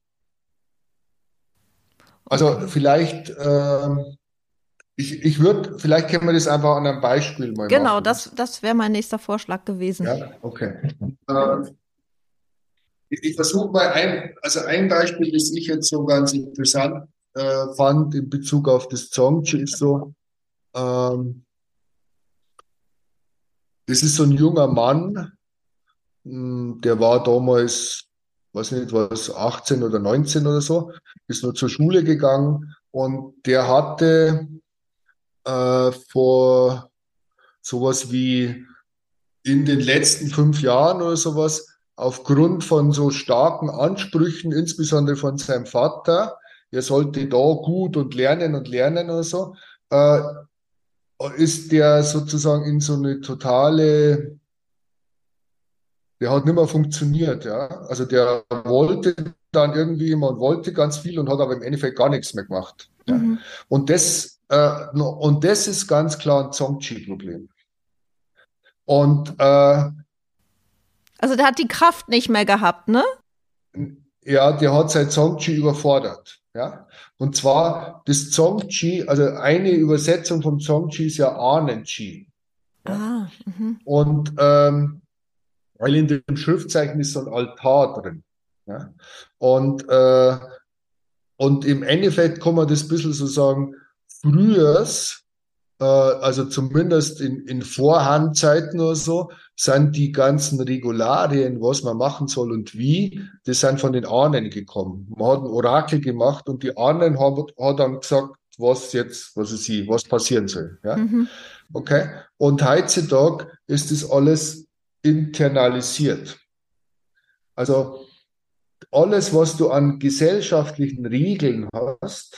Also Okay. vielleicht, ähm, ich, ich würde, vielleicht können wir das einfach an einem Beispiel mal Genau, machen. das, das wäre mein nächster Vorschlag gewesen. Ja, okay. Ähm, ich ich versuche mal ein, also ein Beispiel, das ich jetzt so ganz interessant äh, fand in Bezug auf das Zongchi, ist so, ähm, das ist so ein junger Mann, mh, der war damals, weiß nicht, was, achtzehn oder neunzehn oder so, ist nur zur Schule gegangen und der hatte äh, vor sowas wie in den letzten fünf Jahren oder sowas aufgrund von so starken Ansprüchen, insbesondere von seinem Vater, er sollte da gut und lernen und lernen oder so, äh, ist der sozusagen in so eine totale, der hat nicht mehr funktioniert, ja. Also der wollte dann irgendwie, man wollte ganz viel und hat aber im Endeffekt gar nichts mehr gemacht. Ja. Mhm. Und das, äh, und das ist ganz klar ein Zongchi-Problem. Und äh, Also der hat die Kraft nicht mehr gehabt, ne? ja, der hat sein Zongchi überfordert. Ja, und zwar das Zongchi, also eine Übersetzung vom Zongchi ist ja Ahnen-Chi. Ja, Ah, mhm. und ähm, weil in dem Schriftzeichen ist so ein Altar drin. Ja, und äh, und im Endeffekt kann man das ein bisschen so sagen, frühers, äh, also zumindest in, in Vorhandzeiten oder so, sind die ganzen Regularien, was man machen soll und wie, das sind von den Ahnen gekommen. Man hat ein Orakel gemacht und die Ahnen haben hat dann gesagt, was jetzt, was ist sie, was passieren soll. Ja? Mhm. Okay? Und heutzutage ist das alles internalisiert. Also alles, was du an gesellschaftlichen Regeln hast,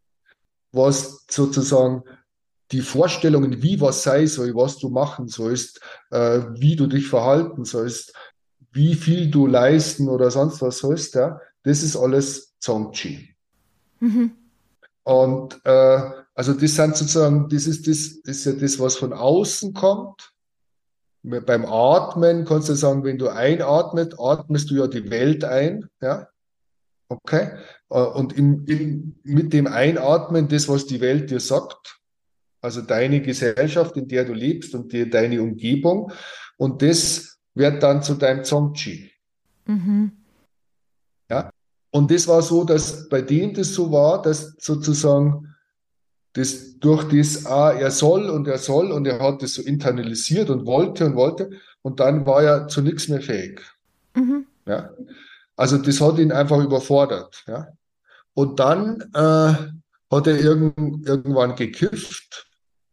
was sozusagen die Vorstellungen, wie was sei soll, was du machen sollst, äh, wie du dich verhalten sollst, wie viel du leisten oder sonst was sollst, ja, das ist alles Zongchi. Mhm. Und äh, also das sind sozusagen, das ist das, das ist ja das, was von außen kommt. Beim Atmen kannst du sagen, wenn du einatmest, atmest du ja die Welt ein, ja, okay. Äh, Und im, im, mit dem Einatmen, das, was die Welt dir sagt, also deine Gesellschaft, in der du lebst und die, deine Umgebung. Und das wird dann zu deinem Zongchi. Mhm. Ja? Und das war so, dass bei dem das so war, dass sozusagen das durch das, ah, er soll und er soll und er hat das so internalisiert und wollte und wollte und dann war er zu nichts mehr fähig. Mhm. Ja? Also das hat ihn einfach überfordert. Ja? Und dann äh, hat er irgend, irgendwann gekifft.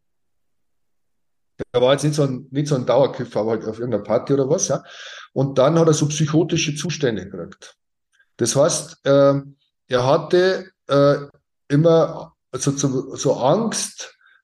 Er war jetzt nicht so ein, nicht so ein Dauerkiffer, aber halt auf irgendeiner Party oder was, ja. Und dann hat er so psychotische Zustände gekriegt. Das heißt, äh, er hatte äh, immer so, so, so Angst,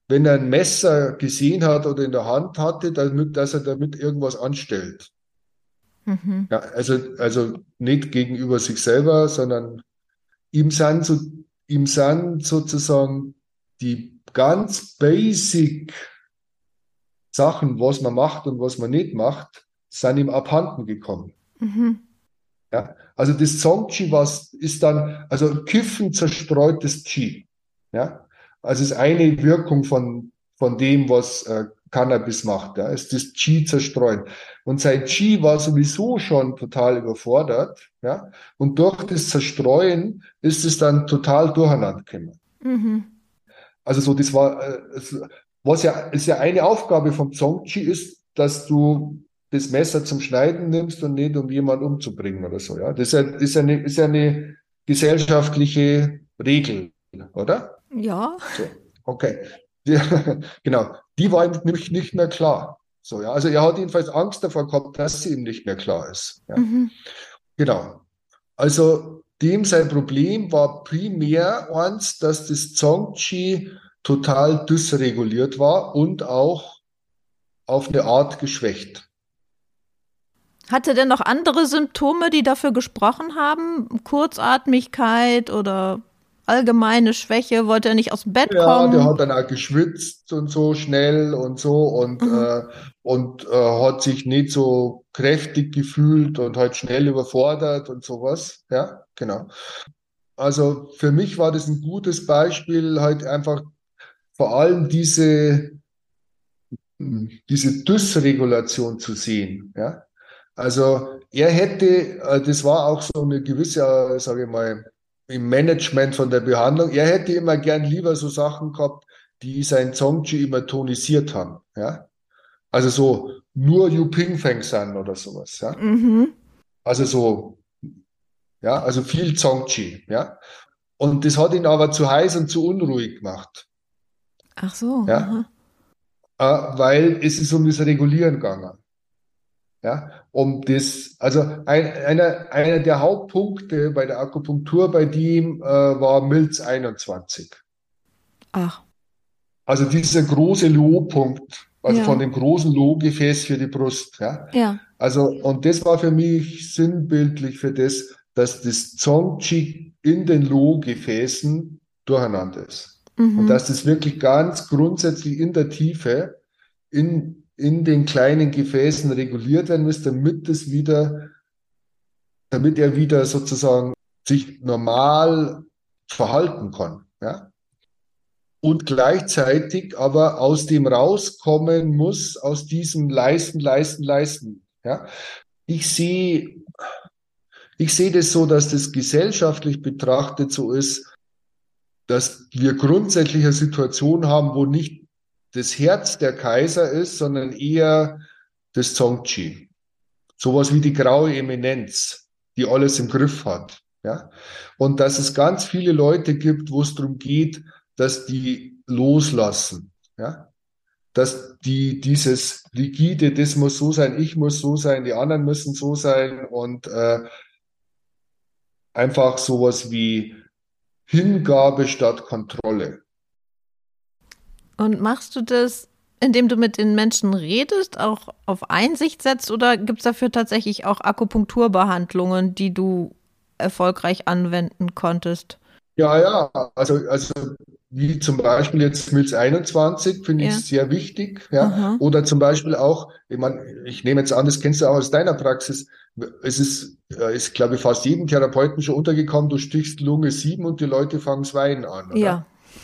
wenn er ein Messer gesehen hat oder in der Hand hatte, damit, dass er damit irgendwas anstellt. Mhm. Ja, also, also nicht gegenüber sich selber, sondern ihm sind, so, ihm sind sozusagen die ganz basic Sachen, was man macht und was man nicht macht, sind ihm abhanden gekommen. Mhm. Ja, also das Song-Chi was ist dann, also Kiffen zerstreut das Qi. Ja, also es ist eine Wirkung von, von dem, was äh, Cannabis macht, ja, ist das Qi zerstreuen. Und sein Qi war sowieso schon total überfordert, ja, und durch das Zerstreuen ist es dann total durcheinander gekommen. Mhm. Also so, das war, äh, es, was ja, ist ja eine Aufgabe vom Zongchi ist, dass du das Messer zum Schneiden nimmst und nicht um jemanden umzubringen oder so, ja. Das ist ja, ist ja eine, ist ja eine gesellschaftliche Regel, oder? Ja. So, okay. Die, genau. Die war ihm nämlich nicht mehr klar. So, ja. Also er hat jedenfalls Angst davor gehabt, dass sie ihm nicht mehr klar ist. Ja. Mhm. Genau. Also dem sein Problem war primär eins, dass das Zongchi total dysreguliert war und auch auf eine Art geschwächt. Hatte denn noch andere Symptome, die dafür gesprochen haben? Kurzatmigkeit oder allgemeine Schwäche? Wollte er nicht aus dem Bett Ja, der kommen? hat dann auch geschwitzt und so schnell und so und, Mhm. äh, und äh, hat sich nicht so kräftig gefühlt und halt schnell überfordert und sowas. Ja, genau. Also für mich war das ein gutes Beispiel, halt einfach vor allem diese diese Dysregulation zu sehen. Ja? Also er hätte, äh, das war auch so eine gewisse, äh, sage ich mal, im Management von der Behandlung, er hätte immer gern lieber so Sachen gehabt, die sein Zongchi immer tonisiert haben. Ja? Also so nur Yu Ping Feng San oder sowas. Ja? Mhm. Also so, ja, also viel Zongchi. Ja? Und das hat ihn aber zu heiß und zu unruhig gemacht. Ach so. Ja? Aha. Äh, weil es ist um das Regulieren gegangen. Ja, um das, also ein, einer, einer der Hauptpunkte bei der Akupunktur bei dem äh, war Milz einundzwanzig. Ach, Also dieser große Lohpunkt, also von ja, dem großen Lohgefäß für die Brust. Ja. ja. Also, und das war für mich sinnbildlich für das, dass das Zongchi in den Lohgefäßen durcheinander ist. Und Mhm. dass das wirklich ganz grundsätzlich in der Tiefe in, in den kleinen Gefäßen reguliert werden muss, damit es wieder, damit er wieder sozusagen sich normal verhalten kann. Ja? Und gleichzeitig aber aus dem rauskommen muss, aus diesem Leisten, Leisten, Leisten. Ja? Ich sehe, ich sehe das so, dass das gesellschaftlich betrachtet so ist, dass wir grundsätzlich eine Situation haben, wo nicht das Herz der Kaiser ist, sondern eher das Zongchi. Sowas wie die graue Eminenz, die alles im Griff hat. Ja? Und dass es ganz viele Leute gibt, wo es darum geht, dass die loslassen. Ja? Dass die dieses rigide, das muss so sein, ich muss so sein, die anderen müssen so sein und äh, einfach sowas wie Hingabe statt Kontrolle. Und machst du das, indem du mit den Menschen redest, auch auf Einsicht setzt, oder gibt es dafür tatsächlich auch Akupunkturbehandlungen, die du erfolgreich anwenden konntest? Ja, ja, also, also wie zum Beispiel jetzt Milz einundzwanzig finde Ja. ich sehr wichtig, ja. Aha. Oder zum Beispiel auch, ich meine, ich nehme jetzt an, das kennst du auch aus deiner Praxis. Es ist, äh, ist, glaube ich, fast jedem Therapeuten schon untergekommen, du stichst Lunge sieben und die Leute fangen das Weinen an, Ja. oder?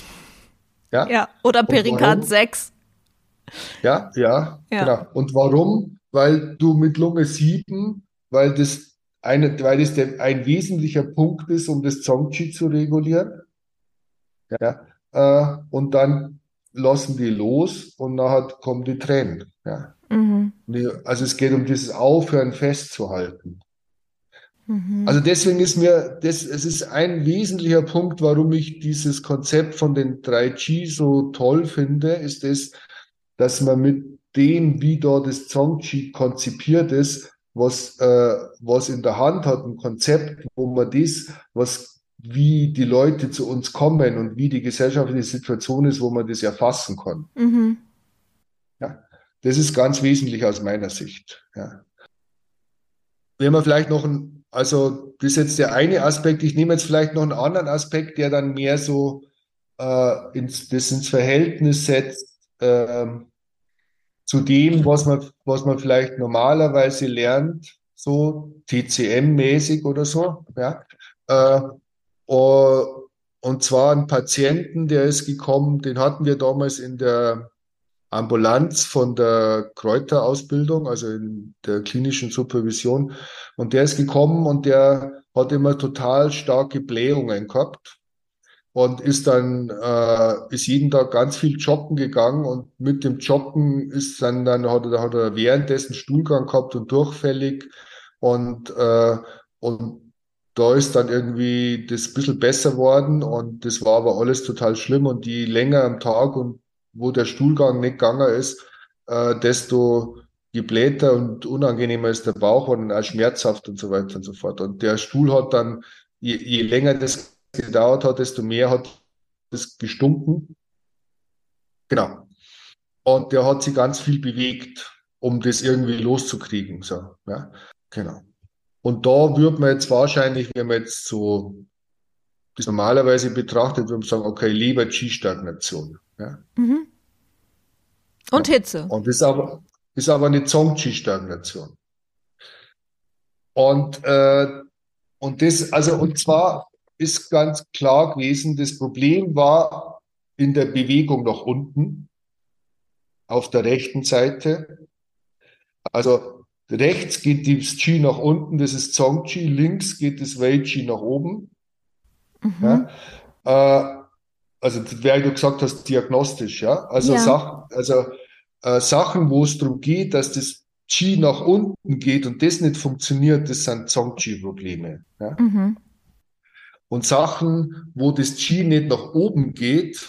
Ja. Ja. Oder Und Perikard warum? sechs. Ja, ja, Ja. genau. Und warum? Weil du mit Lunge sieben, weil das eine, weil das der, ein wesentlicher Punkt ist, um das Zongqi zu regulieren. Ja, äh, und dann lassen die los und nachher kommen die Tränen. Ja. Mhm. Die, also es geht um dieses Aufhören festzuhalten. Mhm. Also deswegen ist mir, das, es ist ein wesentlicher Punkt, warum ich dieses Konzept von den drei Qi so toll finde, ist es, dass man mit dem, wie dort das Zongqi konzipiert ist, was, äh, was in der Hand hat, ein Konzept, wo man das, was wie die Leute zu uns kommen und wie die gesellschaftliche Situation ist, wo man das erfassen kann. Mhm. Ja, das ist ganz wesentlich aus meiner Sicht. Ja. Wenn man vielleicht noch ein, also das ist jetzt der eine Aspekt, ich nehme jetzt vielleicht noch einen anderen Aspekt, der dann mehr so äh, ins, das ins Verhältnis setzt äh, zu dem, was man, was man vielleicht normalerweise lernt, so T C M-mäßig oder so. Ja. Äh, uh, und zwar einen Patienten, der ist gekommen, den hatten wir damals in der Ambulanz von der Kräuterausbildung, also in der klinischen Supervision. Und der ist gekommen und der hat immer total starke Blähungen gehabt und ist dann, äh, ist jeden Tag ganz viel joggen gegangen und mit dem Joggen ist dann, dann hat er, hat er währenddessen Stuhlgang gehabt und durchfällig und, äh, und da ist dann irgendwie das ein bisschen besser worden und das war aber alles total schlimm und je länger am Tag und wo der Stuhlgang nicht gegangen ist, äh, desto geblähter und unangenehmer ist der Bauch und auch schmerzhaft und so weiter und so fort. Und der Stuhl hat dann, je, je länger das gedauert hat, desto mehr hat es gestunken. Genau. Und der hat sich ganz viel bewegt, um das irgendwie loszukriegen. So, ja, genau. Und da würde man jetzt wahrscheinlich, wenn man jetzt so das normalerweise betrachtet, würde man sagen, okay, Leber-Qi-Stagnation. Ja. Mhm. Und Ja. Hitze. Und das ist aber, ist aber eine Zong-Qi-Stagnation. Und, äh, und das, also, und zwar ist ganz klar gewesen, das Problem war in der Bewegung nach unten auf der rechten Seite. Also rechts geht das Qi nach unten, das ist Zong Qi, links geht das Wei Qi nach oben. Mhm. Ja? Äh, also, wer du gesagt hast, diagnostisch, ja. Also Ja. Sachen, also äh, Sachen, wo es darum geht, dass das Qi nach unten geht und das nicht funktioniert, das sind Zong Qi-Probleme. Ja? Mhm. Und Sachen, wo das Qi nicht nach oben geht,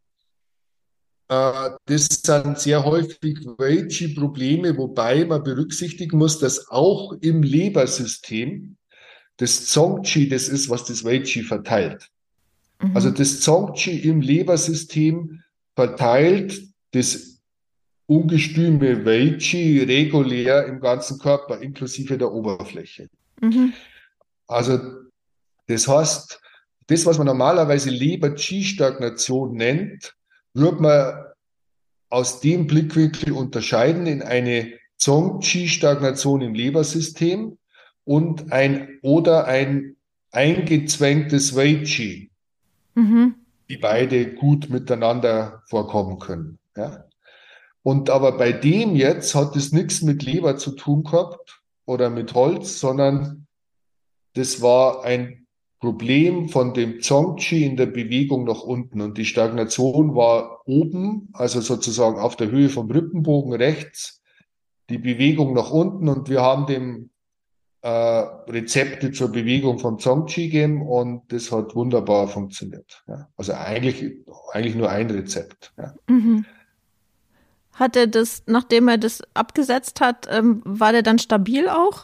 äh, das sind sehr häufig Wei Qi-Probleme, wobei man berücksichtigen muss, dass auch im Lebersystem das Zong Qi das ist, was das Wei Qi verteilt. Also Mhm. das Zong Qi im Lebersystem verteilt das ungestüme Wei Qi regulär im ganzen Körper, inklusive der Oberfläche. Mhm. Also das heißt, das, was man normalerweise Leber-Qi-Stagnation nennt, wird man aus dem Blickwinkel unterscheiden in eine Zong-Qi-Stagnation im Lebersystem und ein oder ein eingezwängtes Wei-Qi, Mhm. die beide gut miteinander vorkommen können. Ja? Und aber bei dem jetzt hat es nichts mit Leber zu tun gehabt oder mit Holz, sondern das war ein Problem von dem Zong-Qi in der Bewegung nach unten. Und die Stagnation war oben, also sozusagen auf der Höhe vom Rippenbogen rechts, die Bewegung nach unten. Und wir haben dem äh, Rezepte zur Bewegung vom Zong-Qi gegeben und das hat wunderbar funktioniert. Ja. Also eigentlich, eigentlich nur ein Rezept. Ja. Mhm. Hat er das, nachdem er das abgesetzt hat, ähm, war der dann stabil auch?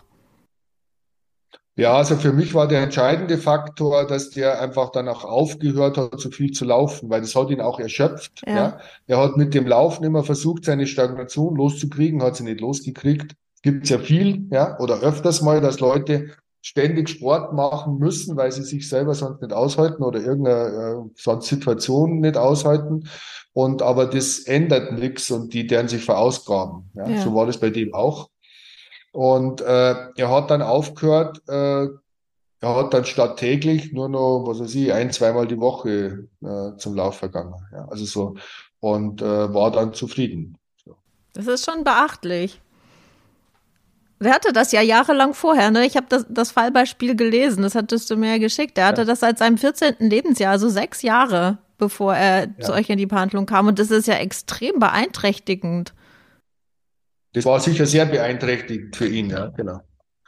Ja, also für mich war der entscheidende Faktor, dass der einfach dann auch aufgehört hat, so viel zu laufen, weil das hat ihn auch erschöpft. Ja. Ja, er hat mit dem Laufen immer versucht, seine Stagnation loszukriegen, hat sie nicht losgekriegt. Gibt's ja viel, ja, oder öfters mal, dass Leute ständig Sport machen müssen, weil sie sich selber sonst nicht aushalten oder irgendeine äh, sonst Situation nicht aushalten. Und aber das ändert nichts und die deren sich verausgaben. Ja, Ja. so war das bei dem auch. Und äh, er hat dann aufgehört, äh, er hat dann statt täglich nur noch, was weiß ich, ein, zweimal die Woche äh, zum Lauf vergangen. Ja, also so. Und äh, war dann zufrieden. So. Das ist schon beachtlich. Der hatte das ja jahrelang vorher, ne? Ich habe das, das Fallbeispiel gelesen, das hattest du mir ja geschickt. Der hatte Ja, das seit seinem vierzehnten Lebensjahr, also sechs Jahre, bevor er zu ja. euch in die Behandlung kam. Und das ist ja extrem beeinträchtigend. Das war sicher sehr beeinträchtigend für ihn, ja, genau.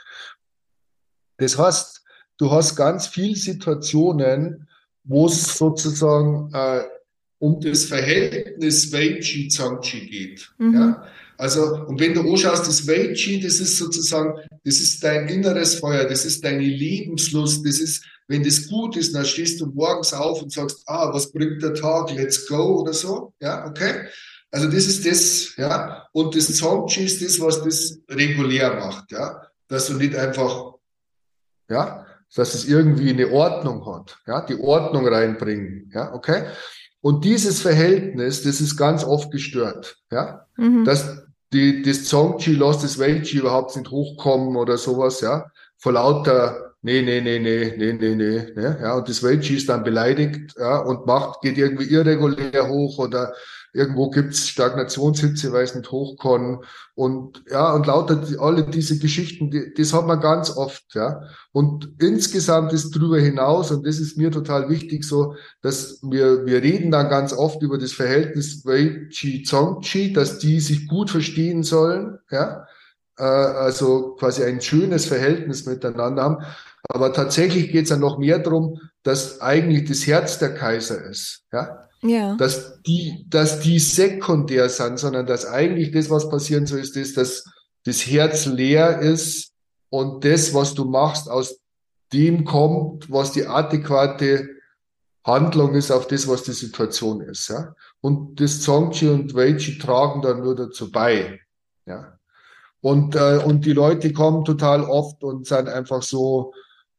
Das heißt, du hast ganz viele Situationen, wo es sozusagen äh, um das Verhältnis Wei-Qi-Zhang-Qi geht. Mhm. Ja? Also, und wenn du anschaust, das Wei-Qi, das ist sozusagen, das ist dein inneres Feuer, das ist deine Lebenslust, das ist wenn das gut ist, dann stehst du morgens auf und sagst, ah, was bringt der Tag, let's go oder so, ja, okay. Also das ist das, ja, und das Zongchi ist das, was das regulär macht, ja, dass du nicht einfach, ja, dass es irgendwie eine Ordnung hat, ja, die Ordnung reinbringen, ja, okay. Und dieses Verhältnis, das ist ganz oft gestört, ja, Mhm. dass die, das Zongchi lässt das Weichi überhaupt nicht hochkommen oder sowas, ja, vor lauter, nee, nee, nee, nee, nee, nee, nee, ne, ja, und das Weichi ist dann beleidigt, ja, und macht, geht irgendwie irregulär hoch oder irgendwo gibt's Stagnationshitze, weil es nicht hoch kann und, ja, und lauter die, alle diese Geschichten, die, das hat man ganz oft, ja, und insgesamt ist drüber hinaus, und das ist mir total wichtig, so, dass wir, wir reden dann ganz oft über das Verhältnis Weichi Zongchi, dass die sich gut verstehen sollen, ja, äh, also quasi ein schönes Verhältnis miteinander haben. Aber tatsächlich geht es ja noch mehr darum, dass eigentlich das Herz der Kaiser ist, ja, Ja. dass die, dass die sekundär sind, sondern dass eigentlich das, was passieren soll, ist das, dass das Herz leer ist und das, was du machst, aus dem kommt, was die adäquate Handlung ist auf das, was die Situation ist, ja. Und das Zongchi und Weichi tragen dann nur dazu bei, ja. Und, äh, und die Leute kommen total oft und sind einfach so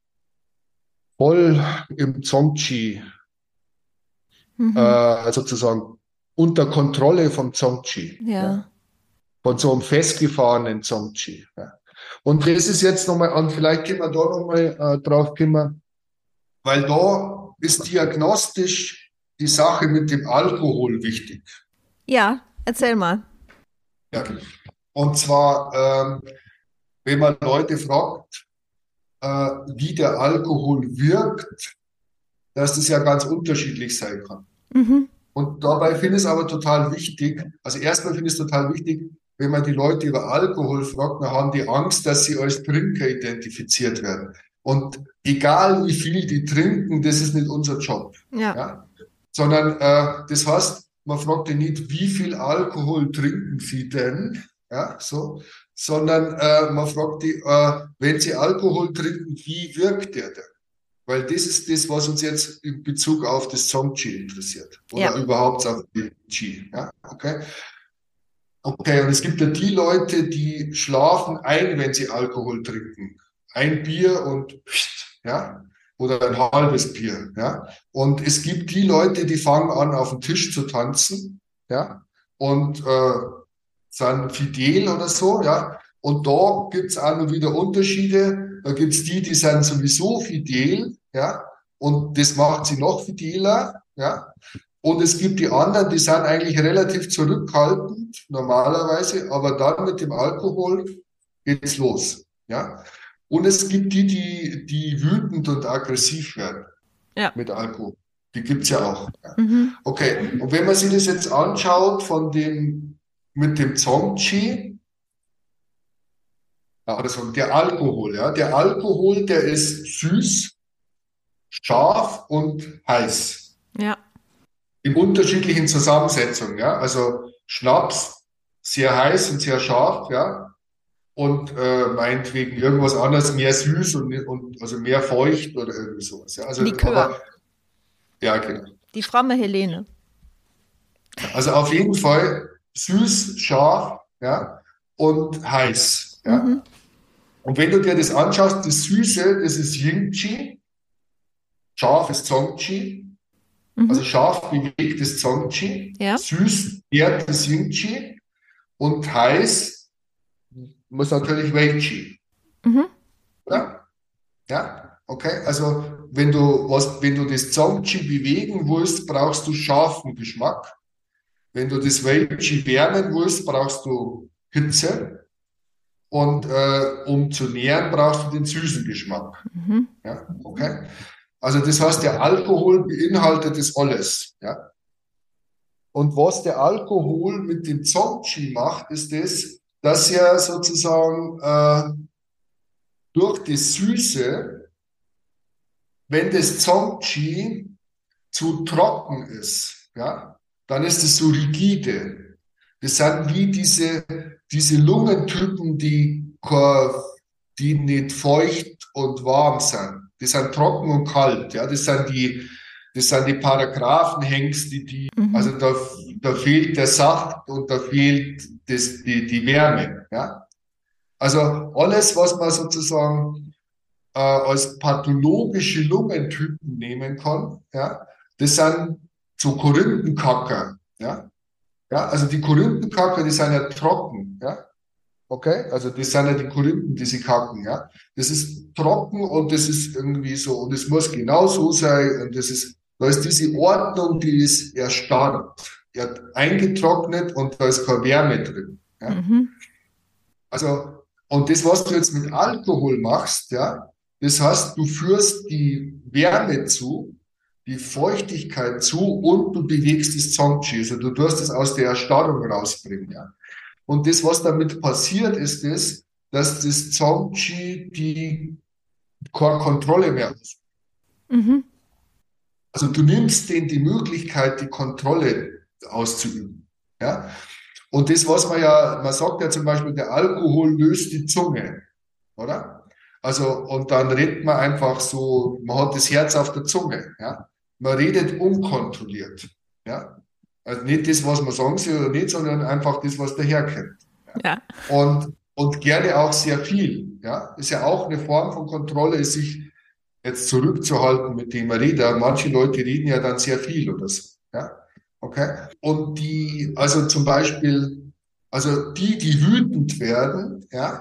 voll im Zongchi, Mhm. äh, sozusagen unter Kontrolle vom Zongchi, Ja. ja. Von so einem festgefahrenen Zongchi, ja. Und das ist jetzt nochmal an, vielleicht können wir da nochmal äh, drauf kommen, weil da ist diagnostisch die Sache mit dem Alkohol wichtig. Ja, erzähl mal. Ja. Und zwar, ähm, wenn man Leute fragt, äh, wie der Alkohol wirkt, dass das ja ganz unterschiedlich sein kann. Mhm. Und dabei finde ich es aber total wichtig, also erstmal finde ich es total wichtig, wenn man die Leute über Alkohol fragt, dann haben die Angst, dass sie als Trinker identifiziert werden. Und egal wie viel die trinken, das ist nicht unser Job. Ja. Ja? Sondern äh, das heißt, man fragt die nicht, wie viel Alkohol trinken sie denn? Ja, so, sondern äh, man fragt die, äh, wenn sie Alkohol trinken, wie wirkt der denn? Weil das ist das, was uns jetzt in Bezug auf das Zongchi interessiert. Oder Ja. überhaupt auf den Qi. Ja, okay. Okay, und es gibt ja die Leute, die schlafen ein, wenn sie Alkohol trinken. Ein Bier und, ja, oder ein halbes Bier, ja. Und es gibt die Leute, die fangen an, auf den Tisch zu tanzen, ja, und äh, sind fidel oder so, ja. Und da gibt's auch noch wieder Unterschiede. Da gibt's die, die sind sowieso fidel, ja, und das macht sie noch fideler, ja. Und es gibt die anderen, die sind eigentlich relativ zurückhaltend, normalerweise, aber dann mit dem Alkohol geht's los, ja. Und es gibt die, die, die wütend und aggressiv werden Ja. mit Alkohol. Die gibt's ja auch. Ja. Mhm. Okay, und wenn man sich das jetzt anschaut von dem, mit dem Zongchi, also der Alkohol, ja, der Alkohol, der ist süß, scharf und heiß. Ja. In unterschiedlichen Zusammensetzungen, ja. Also Schnaps, sehr heiß und sehr scharf, ja. Und äh, meinetwegen irgendwas anderes, mehr süß und, und also mehr feucht oder irgendwie sowas. Ja. Also, Likör. aber, ja, genau. Die fromme Helene. Also auf jeden Fall süß, scharf, ja, und heiß, ja. Mhm. Und wenn du dir das anschaust, das Süße, das ist Yin-Chi, scharf ist Zong-Chi, Mhm. also scharf bewegt ist Zong-Chi, Ja. süß ehrt ist Yin-Chi und heiß muss natürlich Wei-Chi. Mhm. Ja? Ja, okay. Also wenn du was, wenn du das Zong-Chi bewegen willst, brauchst du scharfen Geschmack. Wenn du das Wei-Chi wärmen willst, brauchst du Hitze. Und äh, um zu nähren, brauchst du den süßen Geschmack. Mhm. Ja, okay. Also das heißt, der Alkohol beinhaltet das alles. Ja. Und was der Alkohol mit dem Zongchi macht, ist das, dass er sozusagen äh, durch das Süße, wenn das Zongchi zu trocken ist, ja, dann ist es so rigide. Das sind wie diese, diese Lungentypen, die, die nicht feucht und warm sind. Die sind trocken und kalt. Ja, das sind die, das sind die Paragraphenhengste, die, also Mhm. da, da fehlt der Saft und da fehlt das, die, die Wärme. Ja, also alles, was man sozusagen äh, als pathologische Lungentypen nehmen kann, ja, das sind so Korinthenkacker. Ja, ja, also die Korinthenkacker, die sind ja trocken. Ja. Okay, also das sind ja die Korinthen, die sie kacken, ja. Das ist trocken und das ist irgendwie so, und es muss genau so sein, und das ist, da ist diese Ordnung, die ist erstarrt, er hat eingetrocknet und da ist keine Wärme drin, ja. Mhm. Also, und das, was du jetzt mit Alkohol machst, ja, das heißt, du führst die Wärme zu, die Feuchtigkeit zu und du bewegst das Zongchi, also du tust es aus der Erstarrung rausbringen, ja. Und das, was damit passiert, ist das, dass das Zongchi die keine Kontrolle mehr hat. Mhm. Also du nimmst denen die Möglichkeit, die Kontrolle auszuüben. Ja? Und das, was man ja, man sagt ja zum Beispiel, der Alkohol löst die Zunge, oder? Also, und dann redet man einfach so, man hat das Herz auf der Zunge, ja? Man redet unkontrolliert, ja? Also nicht das, was man sagen soll oder nicht, sondern einfach das, was daherkommt. Ja. Und, und gerne auch sehr viel. Ja, ist ja auch eine Form von Kontrolle, sich jetzt zurückzuhalten mit dem man redet. Manche Leute reden ja dann sehr viel oder so. Ja, okay. Und die, also zum Beispiel, also die, die wütend werden, ja,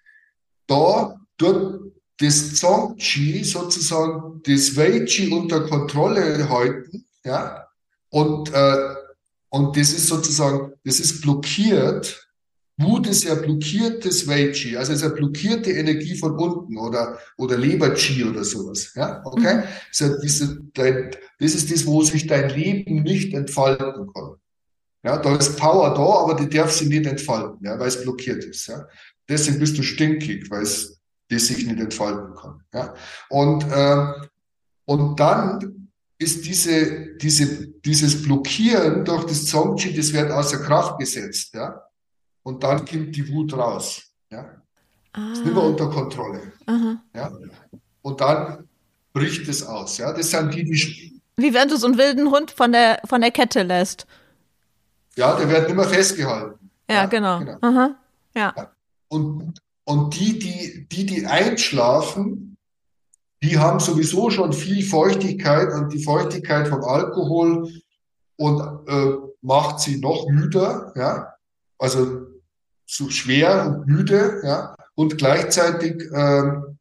da dort das Zong-Chi sozusagen das Wei-Chi unter Kontrolle halten, ja, und, äh, und das ist sozusagen, das ist blockiert. Wut ist ja blockiertes Wei-Chi, also ist ja blockierte Energie von unten oder, oder Leber-Chi oder sowas. Ja, okay? Mhm. Das ist, ja diese, dein, das ist das, wo sich dein Leben nicht entfalten kann. Ja, da ist Power da, aber die darf sich nicht entfalten, ja, weil es blockiert ist. Ja. Deswegen bist du stinkig, weil es das sich nicht entfalten kann. Ja. Und, äh, und dann ist diese, diese, dieses Blockieren durch das Zongchi, das wird außer Kraft gesetzt. Ja. Und dann kommt die Wut raus. Ja. Ist nicht mehr Ah. unter Kontrolle. Aha. Ja. Und dann bricht es aus. Ja. Das sind die, die, Wie wenn du so einen wilden Hund von der, von der Kette lässt. ja, der wird nicht mehr festgehalten. Ja, Ja, genau. genau. Aha. Ja. Ja. Und, und die, die, die, die einschlafen, die haben sowieso schon viel Feuchtigkeit und die Feuchtigkeit vom Alkohol und äh, macht sie noch müder, ja, also so schwer und müde, ja, und gleichzeitig ähm,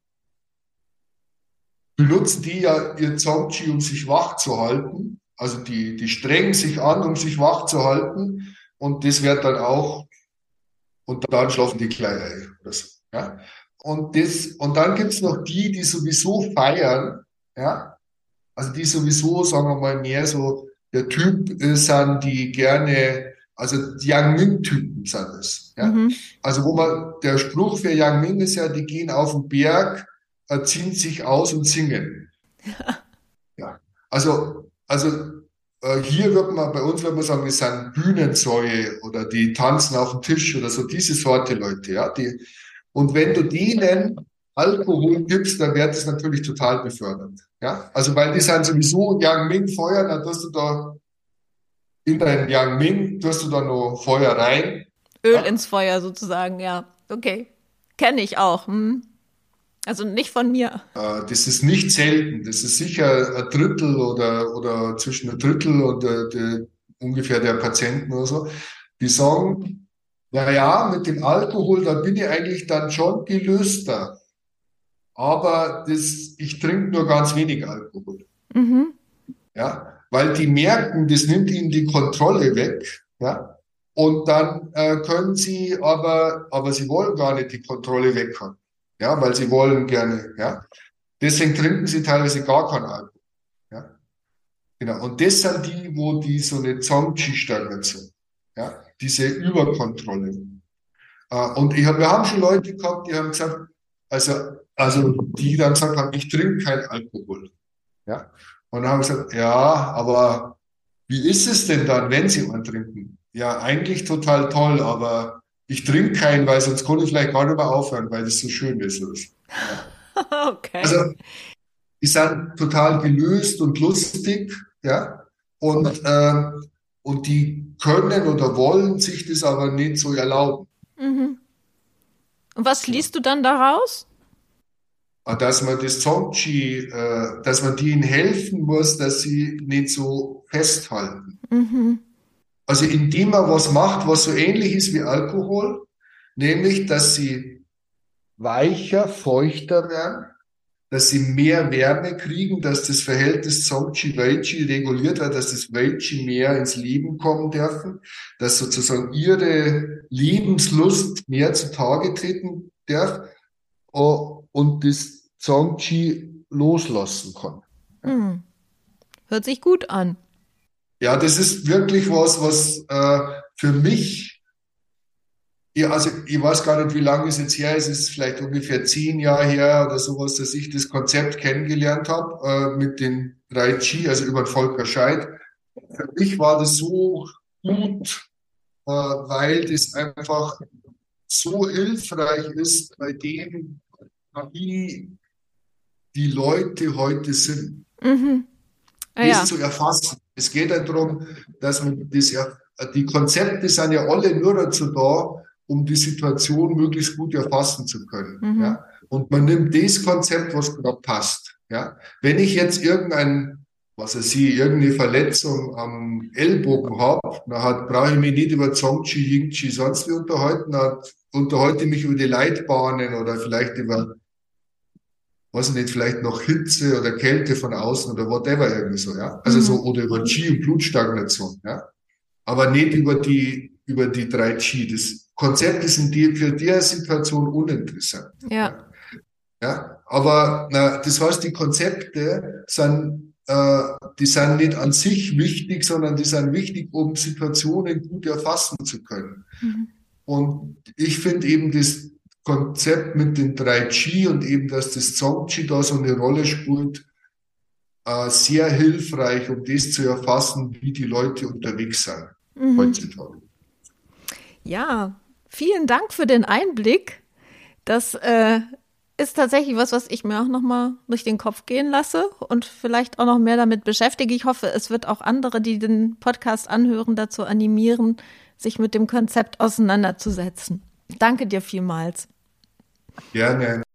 benutzen die ja ihr Zongchi, um sich wach zu halten. Also die, die strengen sich an, um sich wach zu halten und das wird dann auch und dann schlafen die gleich ein. Oder so, ja? Und, das, und dann gibt's noch die, die sowieso feiern, ja, also die sowieso, sagen wir mal, mehr so der Typ äh, sind, die gerne, also die Yang Ming-Typen sind es. Ja? Mhm. Also wo man, der Spruch für Yang Ming ist ja, die gehen auf den Berg, äh, ziehen sich aus und singen. Ja. Also, also äh, hier wird man, bei uns wird man sagen, es sind Bühnensäue oder die tanzen auf dem Tisch oder so, diese Sorte Leute, ja. Die, und wenn du denen Alkohol gibst, dann wird es natürlich total befördert. Ja. Also weil die sind sowieso Yang Ming Feuer, dann tust du da in dein Yang Ming, tust du da noch Feuer rein. Öl Ja. ins Feuer sozusagen, ja. Okay. Kenne ich auch. Hm. Also nicht von mir. Äh, das ist nicht selten. Das ist sicher ein Drittel oder, oder zwischen ein Drittel und der, der, ungefähr der Patienten oder so. Die sagen, na ja, mit dem Alkohol, da bin ich eigentlich dann schon gelöster. Aber das, ich trinke nur ganz wenig Alkohol. Mhm. Ja, weil die merken, das nimmt ihnen die Kontrolle weg. Ja, und dann äh, können sie aber, aber sie wollen gar nicht die Kontrolle weg haben. Ja, weil sie wollen gerne. Ja, deswegen trinken sie teilweise gar keinen Alkohol. Ja, genau. Und das sind die, wo die so eine Zongchi-Stagnation, ja, diese Überkontrolle. Äh, und ich hab, wir haben schon Leute gehabt, die haben gesagt, also, also die dann gesagt haben, ich trinke keinen Alkohol. Ja. Und dann haben wir gesagt, ja, aber wie ist es denn dann, wenn Sie einen trinken? Ja, eigentlich total toll, aber ich trinke keinen, weil sonst kann ich vielleicht gar nicht mehr aufhören, weil das so schön ist. Oder so. Ja. Also, Okay. die sind total gelöst und lustig, ja, und, äh, und die können oder wollen sich das aber nicht so erlauben. Mhm. Und was Ja. liest du dann daraus? Dass man das Zongchi, äh, dass man denen helfen muss, dass sie nicht so festhalten. Mhm. Also indem man was macht, was so ähnlich ist wie Alkohol, nämlich, dass sie weicher, feuchter werden, dass sie mehr Wärme kriegen, dass das Verhältnis Zongchi-Weichi reguliert wird, dass das Weichi mehr ins Leben kommen dürfen, dass sozusagen ihre Lebenslust mehr zutage treten darf uh, und das Zongchi loslassen kann. Hm. Hört sich gut an. Ja, das ist wirklich was, was äh, für mich, ja, also ich weiß gar nicht, wie lange es jetzt her ist, es ist vielleicht ungefähr zehn Jahre her oder sowas, dass ich das Konzept kennengelernt habe äh, mit den drei Qi, also über den Volker Scheid. Für mich war das so gut, äh, weil das einfach so hilfreich ist bei dem, wie die Leute heute sind. Mhm. Ah, Das ja. zu erfassen. Es geht ja darum, dass man das, er- die Konzepte sind ja alle nur dazu da, um die Situation möglichst gut erfassen zu können. Mhm. Ja? Und man nimmt das Konzept, was gerade passt. Ja? Wenn ich jetzt irgendein, was weiß ich, irgendeine Verletzung am Ellbogen habe, dann brauche ich mich nicht über Zongchi, Yingchi, sonst wie unterhalten, dann unterhalte ich mich über die Leitbahnen oder vielleicht über, weiß ich nicht, vielleicht noch Hitze oder Kälte von außen oder whatever irgendwie so, ja. Also Mhm. so, oder über Qi und Blutstagnation, ja. Aber nicht über die, über die drei Qi. Das Konzept ist in die, für die Situation uninteressant, Ja. ja. Ja. Aber, na, das heißt, die Konzepte sind, äh, die sind nicht an sich wichtig, sondern die sind wichtig, um Situationen gut erfassen zu können. Mhm. Und ich finde eben das Konzept mit den drei Qi und eben, dass das Zongchi da so eine Rolle spielt, äh, sehr hilfreich, um das zu erfassen, wie die Leute unterwegs sind Mhm. heutzutage. Ja, vielen Dank für den Einblick. Das äh, ist tatsächlich was, was ich mir auch noch mal durch den Kopf gehen lasse und vielleicht auch noch mehr damit beschäftige. Ich hoffe, es wird auch andere, die den Podcast anhören, dazu animieren, sich mit dem Konzept auseinanderzusetzen. Danke dir vielmals. Gerne.